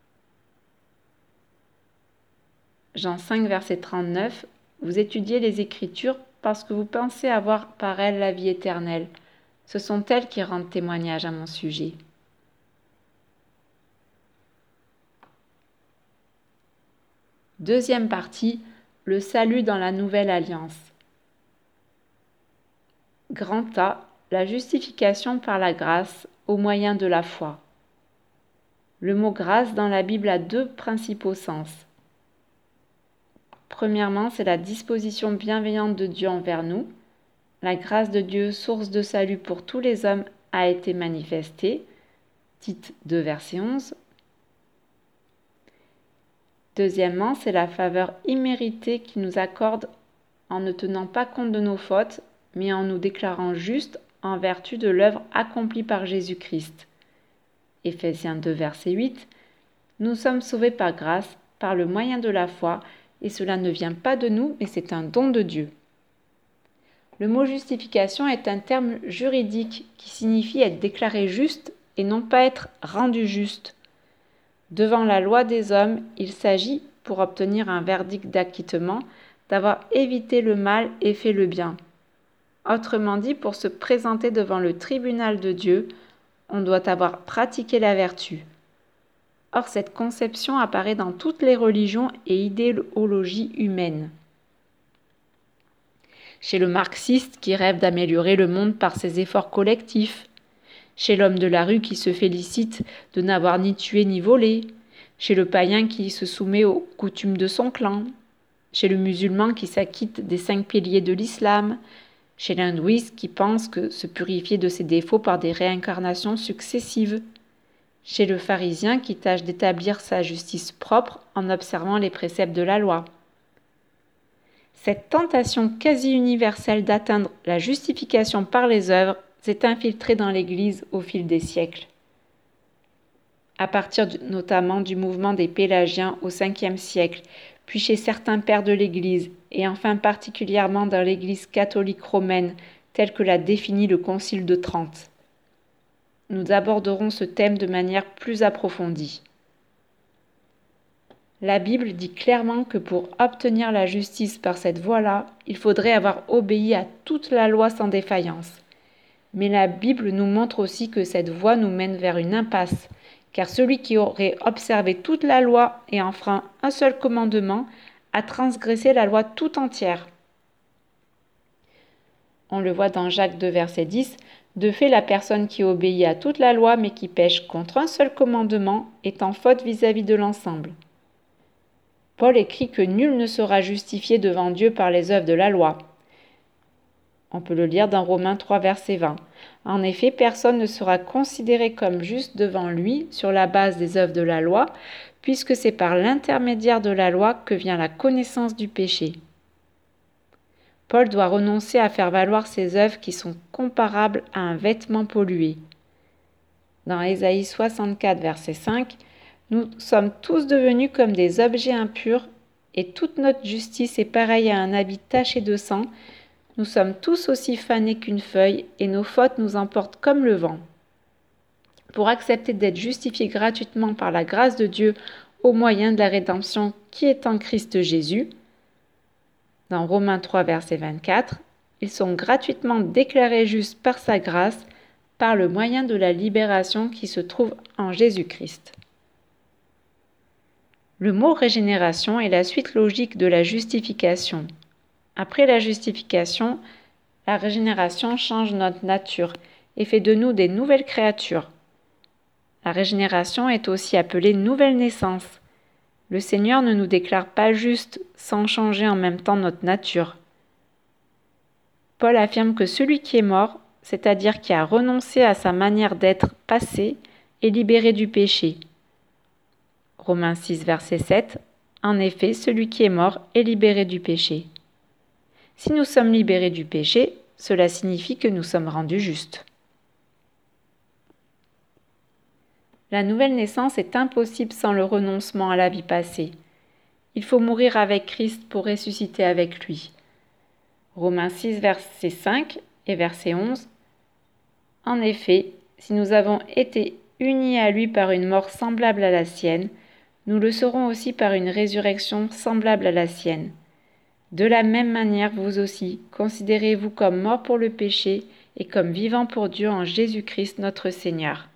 Jean cinq, verset trente-neuf, vous étudiez les Écritures parce que vous pensez avoir par elles la vie éternelle. Ce sont elles qui rendent témoignage à mon sujet. Deuxième partie, le salut dans la nouvelle alliance. Grand A, la justification par la grâce au moyen de la foi. Le mot grâce dans la Bible a deux principaux sens. Premièrement, c'est la disposition bienveillante de Dieu envers nous. La grâce de Dieu, source de salut pour tous les hommes, a été manifestée. Tite deux, verset onze. Deuxièmement, c'est la faveur imméritée qu'il nous accorde en ne tenant pas compte de nos fautes, mais en nous déclarant justes en vertu de l'œuvre accomplie par Jésus-Christ. Éphésiens deux, verset huit. Nous sommes sauvés par grâce, par le moyen de la foi, et cela ne vient pas de nous, mais c'est un don de Dieu. Le mot justification est un terme juridique qui signifie être déclaré juste et non pas être rendu juste. Devant la loi des hommes, il s'agit, pour obtenir un verdict d'acquittement, d'avoir évité le mal et fait le bien. Autrement dit, pour se présenter devant le tribunal de Dieu, on doit avoir pratiqué la vertu. Or, cette conception apparaît dans toutes les religions et idéologies humaines. Chez le marxiste qui rêve d'améliorer le monde par ses efforts collectifs, chez l'homme de la rue qui se félicite de n'avoir ni tué ni volé, chez le païen qui se soumet aux coutumes de son clan, chez le musulman qui s'acquitte des cinq piliers de l'islam, chez l'hindouiste qui pense que se purifier de ses défauts par des réincarnations successives, chez le pharisien qui tâche d'établir sa justice propre en observant les préceptes de la loi. Cette tentation quasi universelle d'atteindre la justification par les œuvres s'est infiltrée dans l'Église au fil des siècles. À partir du, notamment du mouvement des Pélagiens au cinquième siècle, puis chez certains pères de l'Église, et enfin particulièrement dans l'Église catholique romaine, telle que l'a définie le Concile de Trente. Nous aborderons ce thème de manière plus approfondie. La Bible dit clairement que pour obtenir la justice par cette voie-là, il faudrait avoir obéi à toute la loi sans défaillance. Mais la Bible nous montre aussi que cette voie nous mène vers une impasse, car celui qui aurait observé toute la loi et enfreint un seul commandement a transgressé la loi tout entière. On le voit dans Jacques deux, verset dix, « De fait, la personne qui obéit à toute la loi mais qui pêche contre un seul commandement est en faute vis-à-vis de l'ensemble. » Paul écrit que nul ne sera justifié devant Dieu par les œuvres de la loi. On peut le lire dans Romains trois, verset vingt. En effet, personne ne sera considéré comme juste devant lui sur la base des œuvres de la loi, puisque c'est par l'intermédiaire de la loi que vient la connaissance du péché. Paul doit renoncer à faire valoir ses œuvres qui sont comparables à un vêtement pollué. Dans Ésaïe soixante-quatre, verset cinq, « Nous sommes tous devenus comme des objets impurs, et toute notre justice est pareille à un habit taché de sang. Nous sommes tous aussi fanés qu'une feuille, et nos fautes nous emportent comme le vent. » Pour accepter d'être justifié gratuitement par la grâce de Dieu au moyen de la rédemption qui est en Christ Jésus, dans Romains trois, verset vingt-quatre, ils sont gratuitement déclarés justes par sa grâce, par le moyen de la libération qui se trouve en Jésus-Christ. Le mot régénération est la suite logique de la justification. Après la justification, La régénération change notre nature et fait de nous des nouvelles créatures. La régénération est aussi appelée nouvelle naissance. Le Seigneur ne nous déclare pas justes sans changer en même temps notre nature. Paul affirme que celui qui est mort, c'est-à-dire qui a renoncé à sa manière d'être passée, est libéré du péché. Romains six, verset sept. En effet, celui qui est mort est libéré du péché. Si nous sommes libérés du péché, cela signifie que nous sommes rendus justes. La nouvelle naissance est impossible sans le renoncement à la vie passée. Il faut mourir avec Christ pour ressusciter avec lui. Romains six, verset cinq et verset onze. En effet, si nous avons été unis à lui par une mort semblable à la sienne, nous le serons aussi par une résurrection semblable à la sienne. De la même manière, vous aussi, considérez-vous comme morts pour le péché et comme vivants pour Dieu en Jésus-Christ notre Seigneur.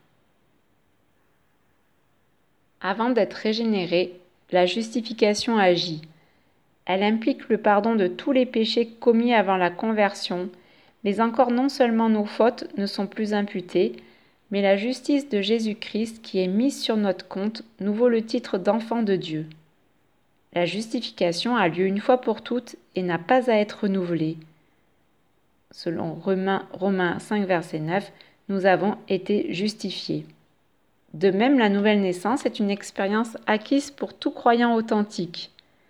Avant d'être régénéré, la justification agit. Elle implique le pardon de tous les péchés commis avant la conversion, mais encore non seulement nos fautes ne sont plus imputées, mais la justice de Jésus-Christ qui est mise sur notre compte nous vaut le titre d'enfant de Dieu. La justification a lieu une fois pour toutes et n'a pas à être renouvelée. Selon Romains, Romains cinq, verset neuf, nous avons été justifiés. De même, la nouvelle naissance est une expérience acquise pour tout croyant authentique.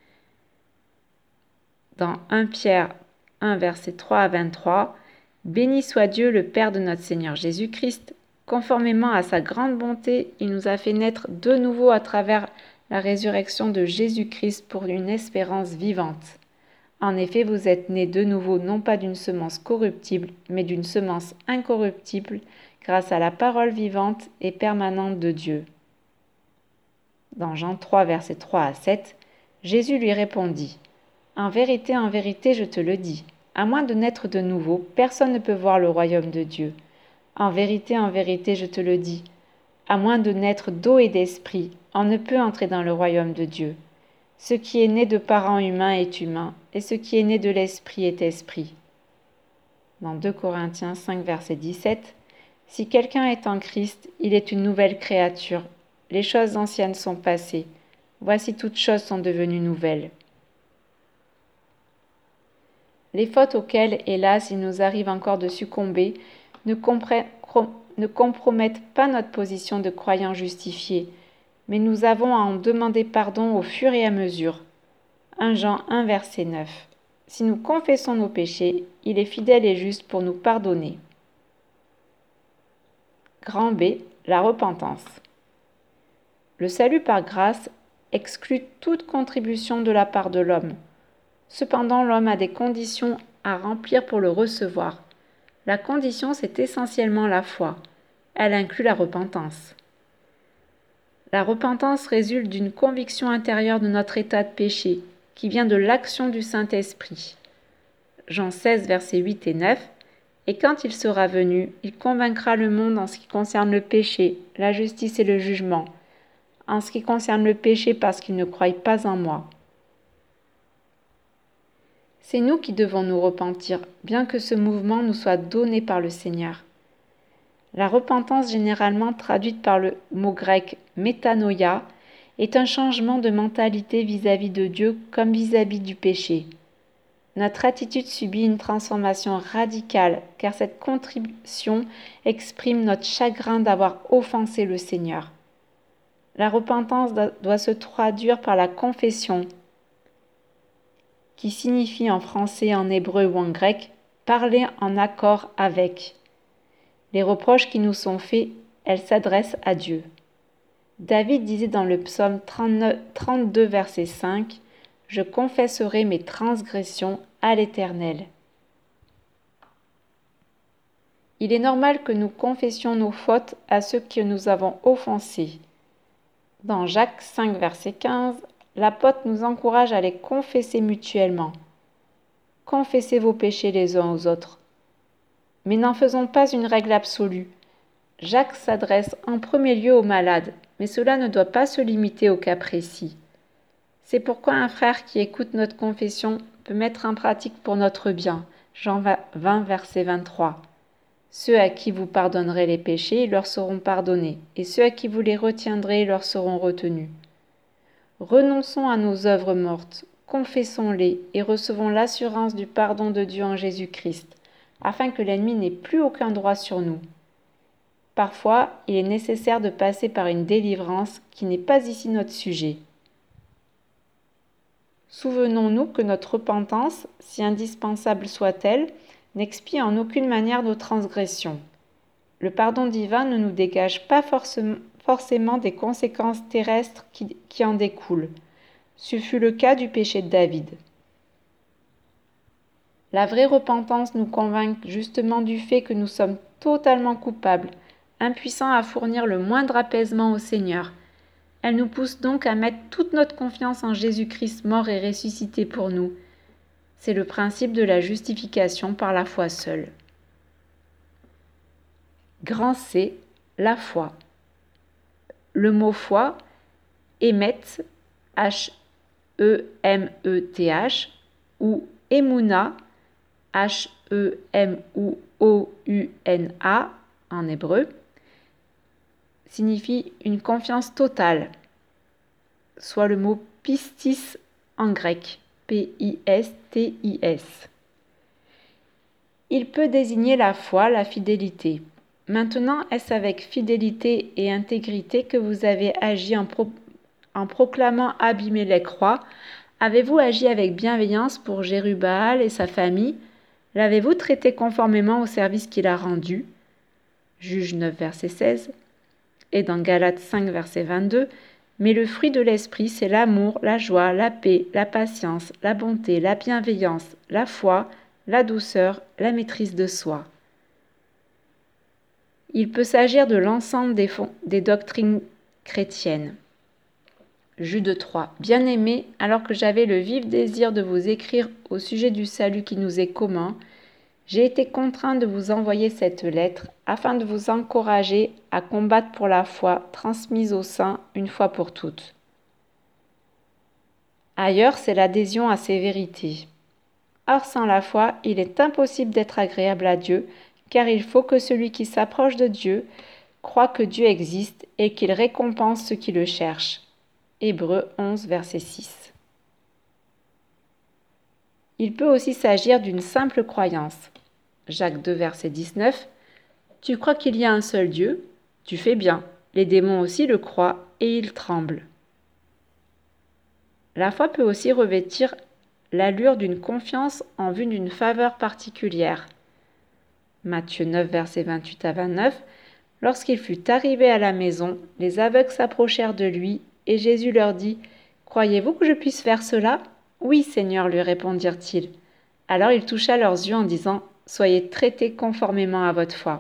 Dans premier Pierre un, verset trois à vingt-trois, « Béni soit Dieu, le Père de notre Seigneur Jésus-Christ. Conformément à sa grande bonté, il nous a fait naître de nouveau à travers la résurrection de Jésus-Christ pour une espérance vivante. En effet, vous êtes nés de nouveau non pas d'une semence corruptible, mais d'une semence incorruptible, grâce à la parole vivante et permanente de Dieu. » Dans Jean trois, versets trois à sept, Jésus lui répondit, « En vérité, en vérité, je te le dis, à moins de naître de nouveau, personne ne peut voir le royaume de Dieu. En vérité, en vérité, je te le dis, à moins de naître d'eau et d'esprit, on ne peut entrer dans le royaume de Dieu. Ce qui est né de parents humains est humain, et ce qui est né de l'esprit est esprit. » Dans deux Corinthiens cinq, verset dix-sept, « Si quelqu'un est en Christ, il est une nouvelle créature. Les choses anciennes sont passées. Voici toutes choses sont devenues nouvelles. » Les fautes auxquelles, hélas, il nous arrive encore de succomber ne, ne compromettent pas notre position de croyants justifiés, mais nous avons à en demander pardon au fur et à mesure. premier Jean un, verset neuf. Si nous confessons nos péchés, il est fidèle et juste pour nous pardonner. Grand B, la repentance. Le salut par grâce exclut toute contribution de la part de l'homme. Cependant, l'homme a des conditions à remplir pour le recevoir. La condition, c'est essentiellement la foi. Elle inclut la repentance. La repentance résulte d'une conviction intérieure de notre état de péché, qui vient de l'action du Saint-Esprit. Jean seize, versets huit et neuf. « Et quand il sera venu, il convaincra le monde en ce qui concerne le péché, la justice et le jugement. En ce qui concerne le péché, parce qu'ils ne croient pas en moi. » C'est nous qui devons nous repentir, bien que ce mouvement nous soit donné par le Seigneur. La repentance, généralement traduite par le mot grec « métanoïa », est un changement de mentalité vis-à-vis de Dieu comme vis-à-vis du péché. Notre attitude subit une transformation radicale, car cette contrition exprime notre chagrin d'avoir offensé le Seigneur. La repentance doit se traduire par la confession, qui signifie en français, en hébreu ou en grec « parler en accord avec ». Les reproches qui nous sont faits, elles s'adressent à Dieu. David disait dans le psaume trente-neuf, trente-deux, verset cinq, « Je confesserai mes transgressions à l'Éternel. » Il est normal que nous confessions nos fautes à ceux que nous avons offensés. Dans Jacques cinq, verset quinze, l'apôtre nous encourage à les confesser mutuellement. Confessez vos péchés les uns aux autres. Mais n'en faisons pas une règle absolue. Jacques s'adresse en premier lieu aux malades, mais cela ne doit pas se limiter au cas précis. C'est pourquoi un frère qui écoute notre confession peut mettre en pratique pour notre bien, Jean vingt, verset vingt-trois. Ceux à qui vous pardonnerez les péchés, ils leur seront pardonnés, et ceux à qui vous les retiendrez, ils leur seront retenus. Renonçons à nos œuvres mortes, confessons-les et recevons l'assurance du pardon de Dieu en Jésus-Christ, afin que l'ennemi n'ait plus aucun droit sur nous. Parfois, il est nécessaire de passer par une délivrance qui n'est pas ici notre sujet. Souvenons-nous que notre repentance, si indispensable soit-elle, n'expie en aucune manière nos transgressions. Le pardon divin ne nous dégage pas forcément forcément des conséquences terrestres qui, qui en découlent. Ce fut le cas du péché de David. La vraie repentance nous convainc justement du fait que nous sommes totalement coupables, impuissants à fournir le moindre apaisement au Seigneur. Elle nous pousse donc à mettre toute notre confiance en Jésus-Christ mort et ressuscité pour nous. C'est le principe de la justification par la foi seule. Grand C, la foi. Le mot foi, émet, H E M E T H, ou Emouna, H E M O U N A en hébreu, signifie une confiance totale, soit le mot pistis en grec, P I S T I S. Il peut désigner la foi, la fidélité. Maintenant, est-ce avec fidélité et intégrité que vous avez agi en, pro- en proclamant Abimelech roi? Avez-vous agi avec bienveillance pour Jérubbaal et sa famille? L'avez-vous traité conformément au service qu'il a rendu? Juge neuf, verset seize. Et dans Galates cinq, verset vingt-deux, mais le fruit de l'esprit, c'est l'amour, la joie, la paix, la patience, la bonté, la bienveillance, la foi, la douceur, la maîtrise de soi. Il peut s'agir de l'ensemble des, fond- des doctrines chrétiennes. Jude trois. Bien-aimés, alors que j'avais le vif désir de vous écrire au sujet du salut qui nous est commun, j'ai été contraint de vous envoyer cette lettre afin de vous encourager à combattre pour la foi transmise aux saints une fois pour toutes. Ailleurs, c'est l'adhésion à ces vérités. Or, sans la foi, il est impossible d'être agréable à Dieu, car il faut que celui qui s'approche de Dieu croit que Dieu existe et qu'il récompense ceux qui le cherchent. Hébreux onze, verset six. Il peut aussi s'agir d'une simple croyance. Jacques deux, verset dix-neuf. Tu crois qu'il y a un seul Dieu? Tu fais bien. Les démons aussi le croient et ils tremblent. La foi peut aussi revêtir l'allure d'une confiance en vue d'une faveur particulière. Matthieu neuf, versets vingt-huit à vingt-neuf. Lorsqu'il fut arrivé à la maison, les aveugles s'approchèrent de lui, et Jésus leur dit : « Croyez-vous que je puisse faire cela ? » ?»« Oui, Seigneur, lui répondirent-ils. Alors il toucha leurs yeux en disant : « Soyez traités conformément à votre foi. »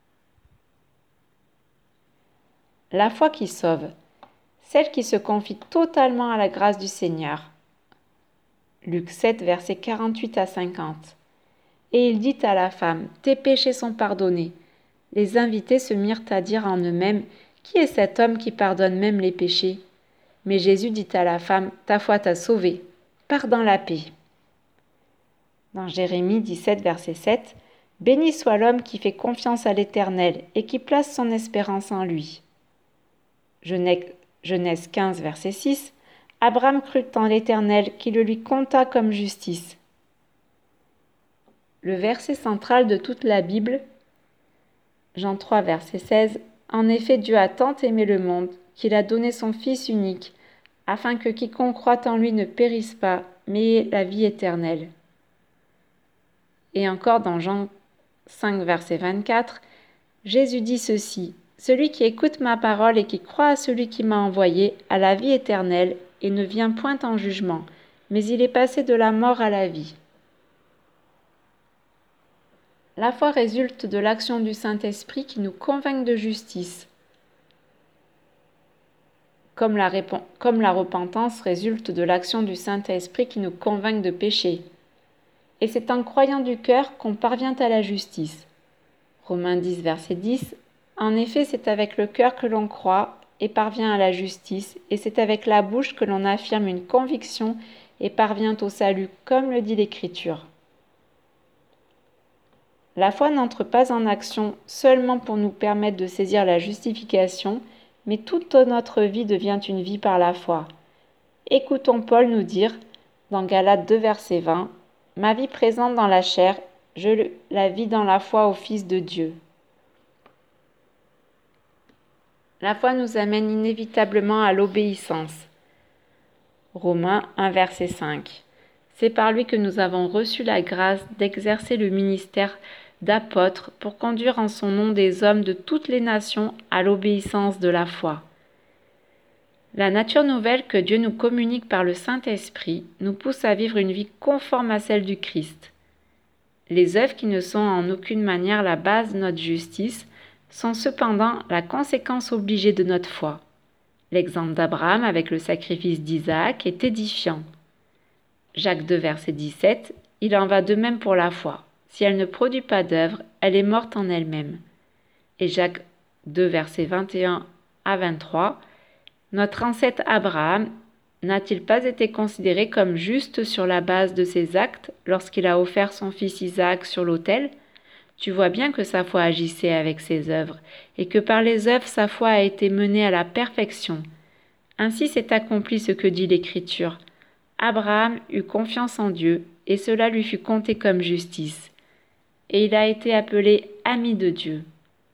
La foi qui sauve, celle qui se confie totalement à la grâce du Seigneur. Luc sept, versets quarante-huit à cinquante. Et il dit à la femme : « Tes péchés sont pardonnés. » Les invités se mirent à dire en eux-mêmes : « Qui est cet homme qui pardonne même les péchés ?» Mais Jésus dit à la femme : « Ta foi t'a sauvée. Pars dans la paix. » Dans Jérémie dix-sept, verset sept, « Béni soit l'homme qui fait confiance à l'Éternel et qui place son espérance en lui. » Genèse quinze, verset six, « Abraham crut en l'Éternel qui le lui compta comme justice. » Le verset central de toute la Bible, Jean trois, verset seize, « En effet, Dieu a tant aimé le monde qu'il a donné son Fils unique, afin que quiconque croit en lui ne périsse pas, mais ait la vie éternelle. » Et encore dans Jean cinq, verset vingt-quatre, Jésus dit ceci : « Celui qui écoute ma parole et qui croit à celui qui m'a envoyé a la vie éternelle et ne vient point en jugement, mais il est passé de la mort à la vie. » La foi résulte de l'action du Saint-Esprit qui nous convainc de justice, comme la, répon- comme la repentance résulte de l'action du Saint-Esprit qui nous convainc de péché. Et c'est en croyant du cœur qu'on parvient à la justice. Romains dix, verset dix. En effet, c'est avec le cœur que l'on croit et parvient à la justice, et c'est avec la bouche que l'on affirme une conviction et parvient au salut, comme le dit l'Écriture. La foi n'entre pas en action seulement pour nous permettre de saisir la justification, mais toute notre vie devient une vie par la foi. Écoutons Paul nous dire, dans Galates deux, verset vingt, « Ma vie présente dans la chair, je la vis dans la foi au Fils de Dieu. » La foi nous amène inévitablement à l'obéissance. Romains un, verset cinq. C'est par lui que nous avons reçu la grâce d'exercer le ministère d'apôtre pour conduire en son nom des hommes de toutes les nations à l'obéissance de la foi. La nature nouvelle que Dieu nous communique par le Saint-Esprit nous pousse à vivre une vie conforme à celle du Christ. Les œuvres qui ne sont en aucune manière la base de notre justice sont cependant la conséquence obligée de notre foi. L'exemple d'Abraham avec le sacrifice d'Isaac est édifiant. Jacques deux, verset dix-sept, il en va de même pour la foi. Si elle ne produit pas d'œuvre, elle est morte en elle-même. Et Jacques deux, verset vingt et un à vingt-trois, notre ancêtre Abraham n'a-t-il pas été considéré comme juste sur la base de ses actes lorsqu'il a offert son fils Isaac sur l'autel ? Tu vois bien que sa foi agissait avec ses œuvres, et que par les œuvres sa foi a été menée à la perfection. Ainsi s'est accompli ce que dit l'Écriture. Abraham eut confiance en Dieu, et cela lui fut compté comme justice. Et il a été appelé ami de Dieu.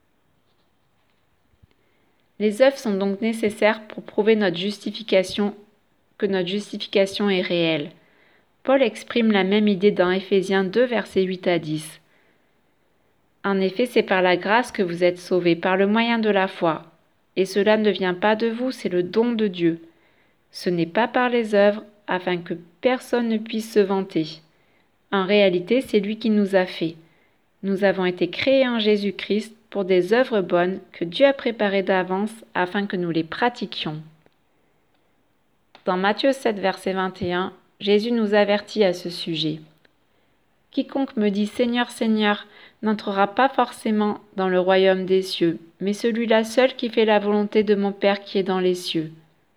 Les œuvres sont donc nécessaires pour prouver notre justification, que notre justification est réelle. Paul exprime la même idée dans Éphésiens deux, versets huit à dix. En effet, c'est par la grâce que vous êtes sauvés, par le moyen de la foi. Et cela ne vient pas de vous, c'est le don de Dieu. Ce n'est pas par les œuvres, afin que personne ne puisse se vanter. En réalité, c'est lui qui nous a fait. Nous avons été créés en Jésus-Christ pour des œuvres bonnes que Dieu a préparées d'avance afin que nous les pratiquions. Dans Matthieu sept, verset vingt et un, Jésus nous avertit à ce sujet. « Quiconque me dit Seigneur, Seigneur, n'entrera pas forcément dans le royaume des cieux, mais celui-là seul qui fait la volonté de mon Père qui est dans les cieux. »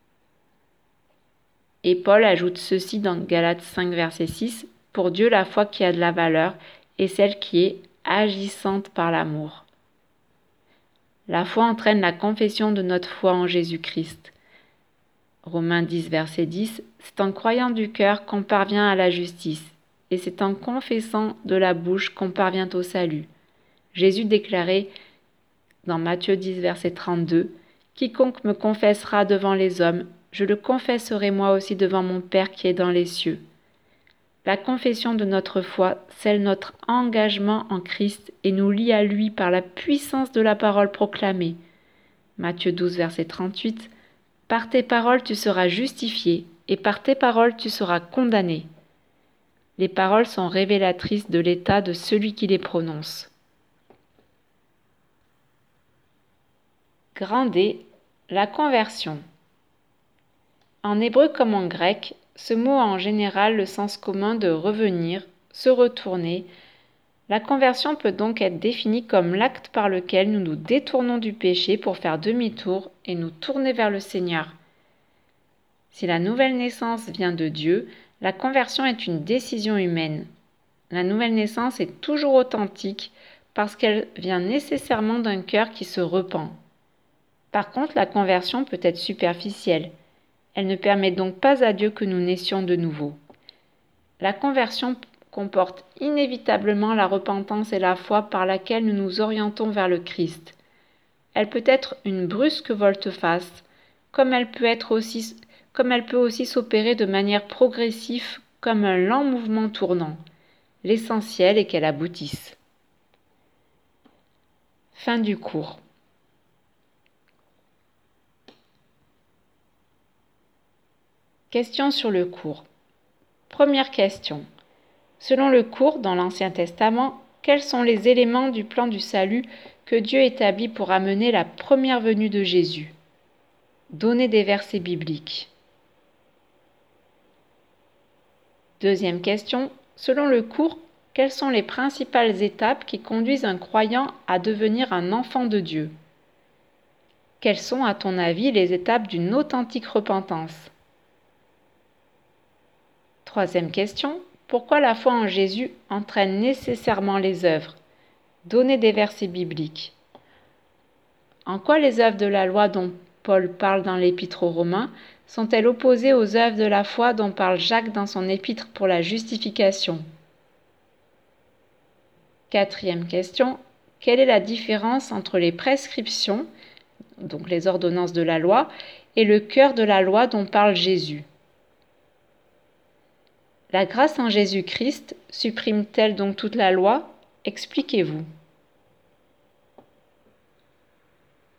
Et Paul ajoute ceci dans Galates cinq, verset six, « Pour Dieu, la foi qui a de la valeur est celle qui est agissante par l'amour. » La foi entraîne la confession de notre foi en Jésus-Christ. Romains dix, verset dix, « C'est en croyant du cœur qu'on parvient à la justice, et c'est en confessant de la bouche qu'on parvient au salut. » Jésus déclarait dans Matthieu dix, verset trente-deux, « Quiconque me confessera devant les hommes, je le confesserai moi aussi devant mon Père qui est dans les cieux. » La confession de notre foi scelle notre engagement en Christ et nous lie à lui par la puissance de la parole proclamée. Matthieu douze, verset trente-huit, « Par tes paroles tu seras justifié, et par tes paroles tu seras condamné. » Les paroles sont révélatrices de l'état de celui qui les prononce. Grand D, la conversion. En hébreu comme en grec, ce mot a en général le sens commun de revenir, se retourner. La conversion peut donc être définie comme l'acte par lequel nous nous détournons du péché pour faire demi-tour et nous tourner vers le Seigneur. Si la nouvelle naissance vient de Dieu, la conversion est une décision humaine. La nouvelle naissance est toujours authentique parce qu'elle vient nécessairement d'un cœur qui se repent. Par contre, la conversion peut être superficielle. Elle ne permet donc pas à Dieu que nous naissions de nouveau. La conversion comporte inévitablement la repentance et la foi par laquelle nous nous orientons vers le Christ. Elle peut être une brusque volte-face, comme elle peut être aussi, comme elle peut aussi s'opérer de manière progressive comme un lent mouvement tournant. L'essentiel est qu'elle aboutisse. Fin du cours. Questions sur le cours. Première question. Selon le cours dans l'Ancien Testament, quels sont les éléments du plan du salut que Dieu établit pour amener la première venue de Jésus? Donnez des versets bibliques. Deuxième question. Selon le cours, quelles sont les principales étapes qui conduisent un croyant à devenir un enfant de Dieu? Quelles sont, à ton avis, les étapes d'une authentique repentance? Troisième question. Pourquoi la foi en Jésus entraîne nécessairement les œuvres? Donnez des versets bibliques. En quoi les œuvres de la loi dont Paul parle dans l'Épître aux Romains sont-elles opposées aux œuvres de la foi dont parle Jacques dans son épître pour la justification? Quatrième question. Quelle est la différence entre les prescriptions, donc les ordonnances de la loi, et le cœur de la loi dont parle Jésus? La grâce en Jésus-Christ supprime-t-elle donc toute la loi? Expliquez-vous.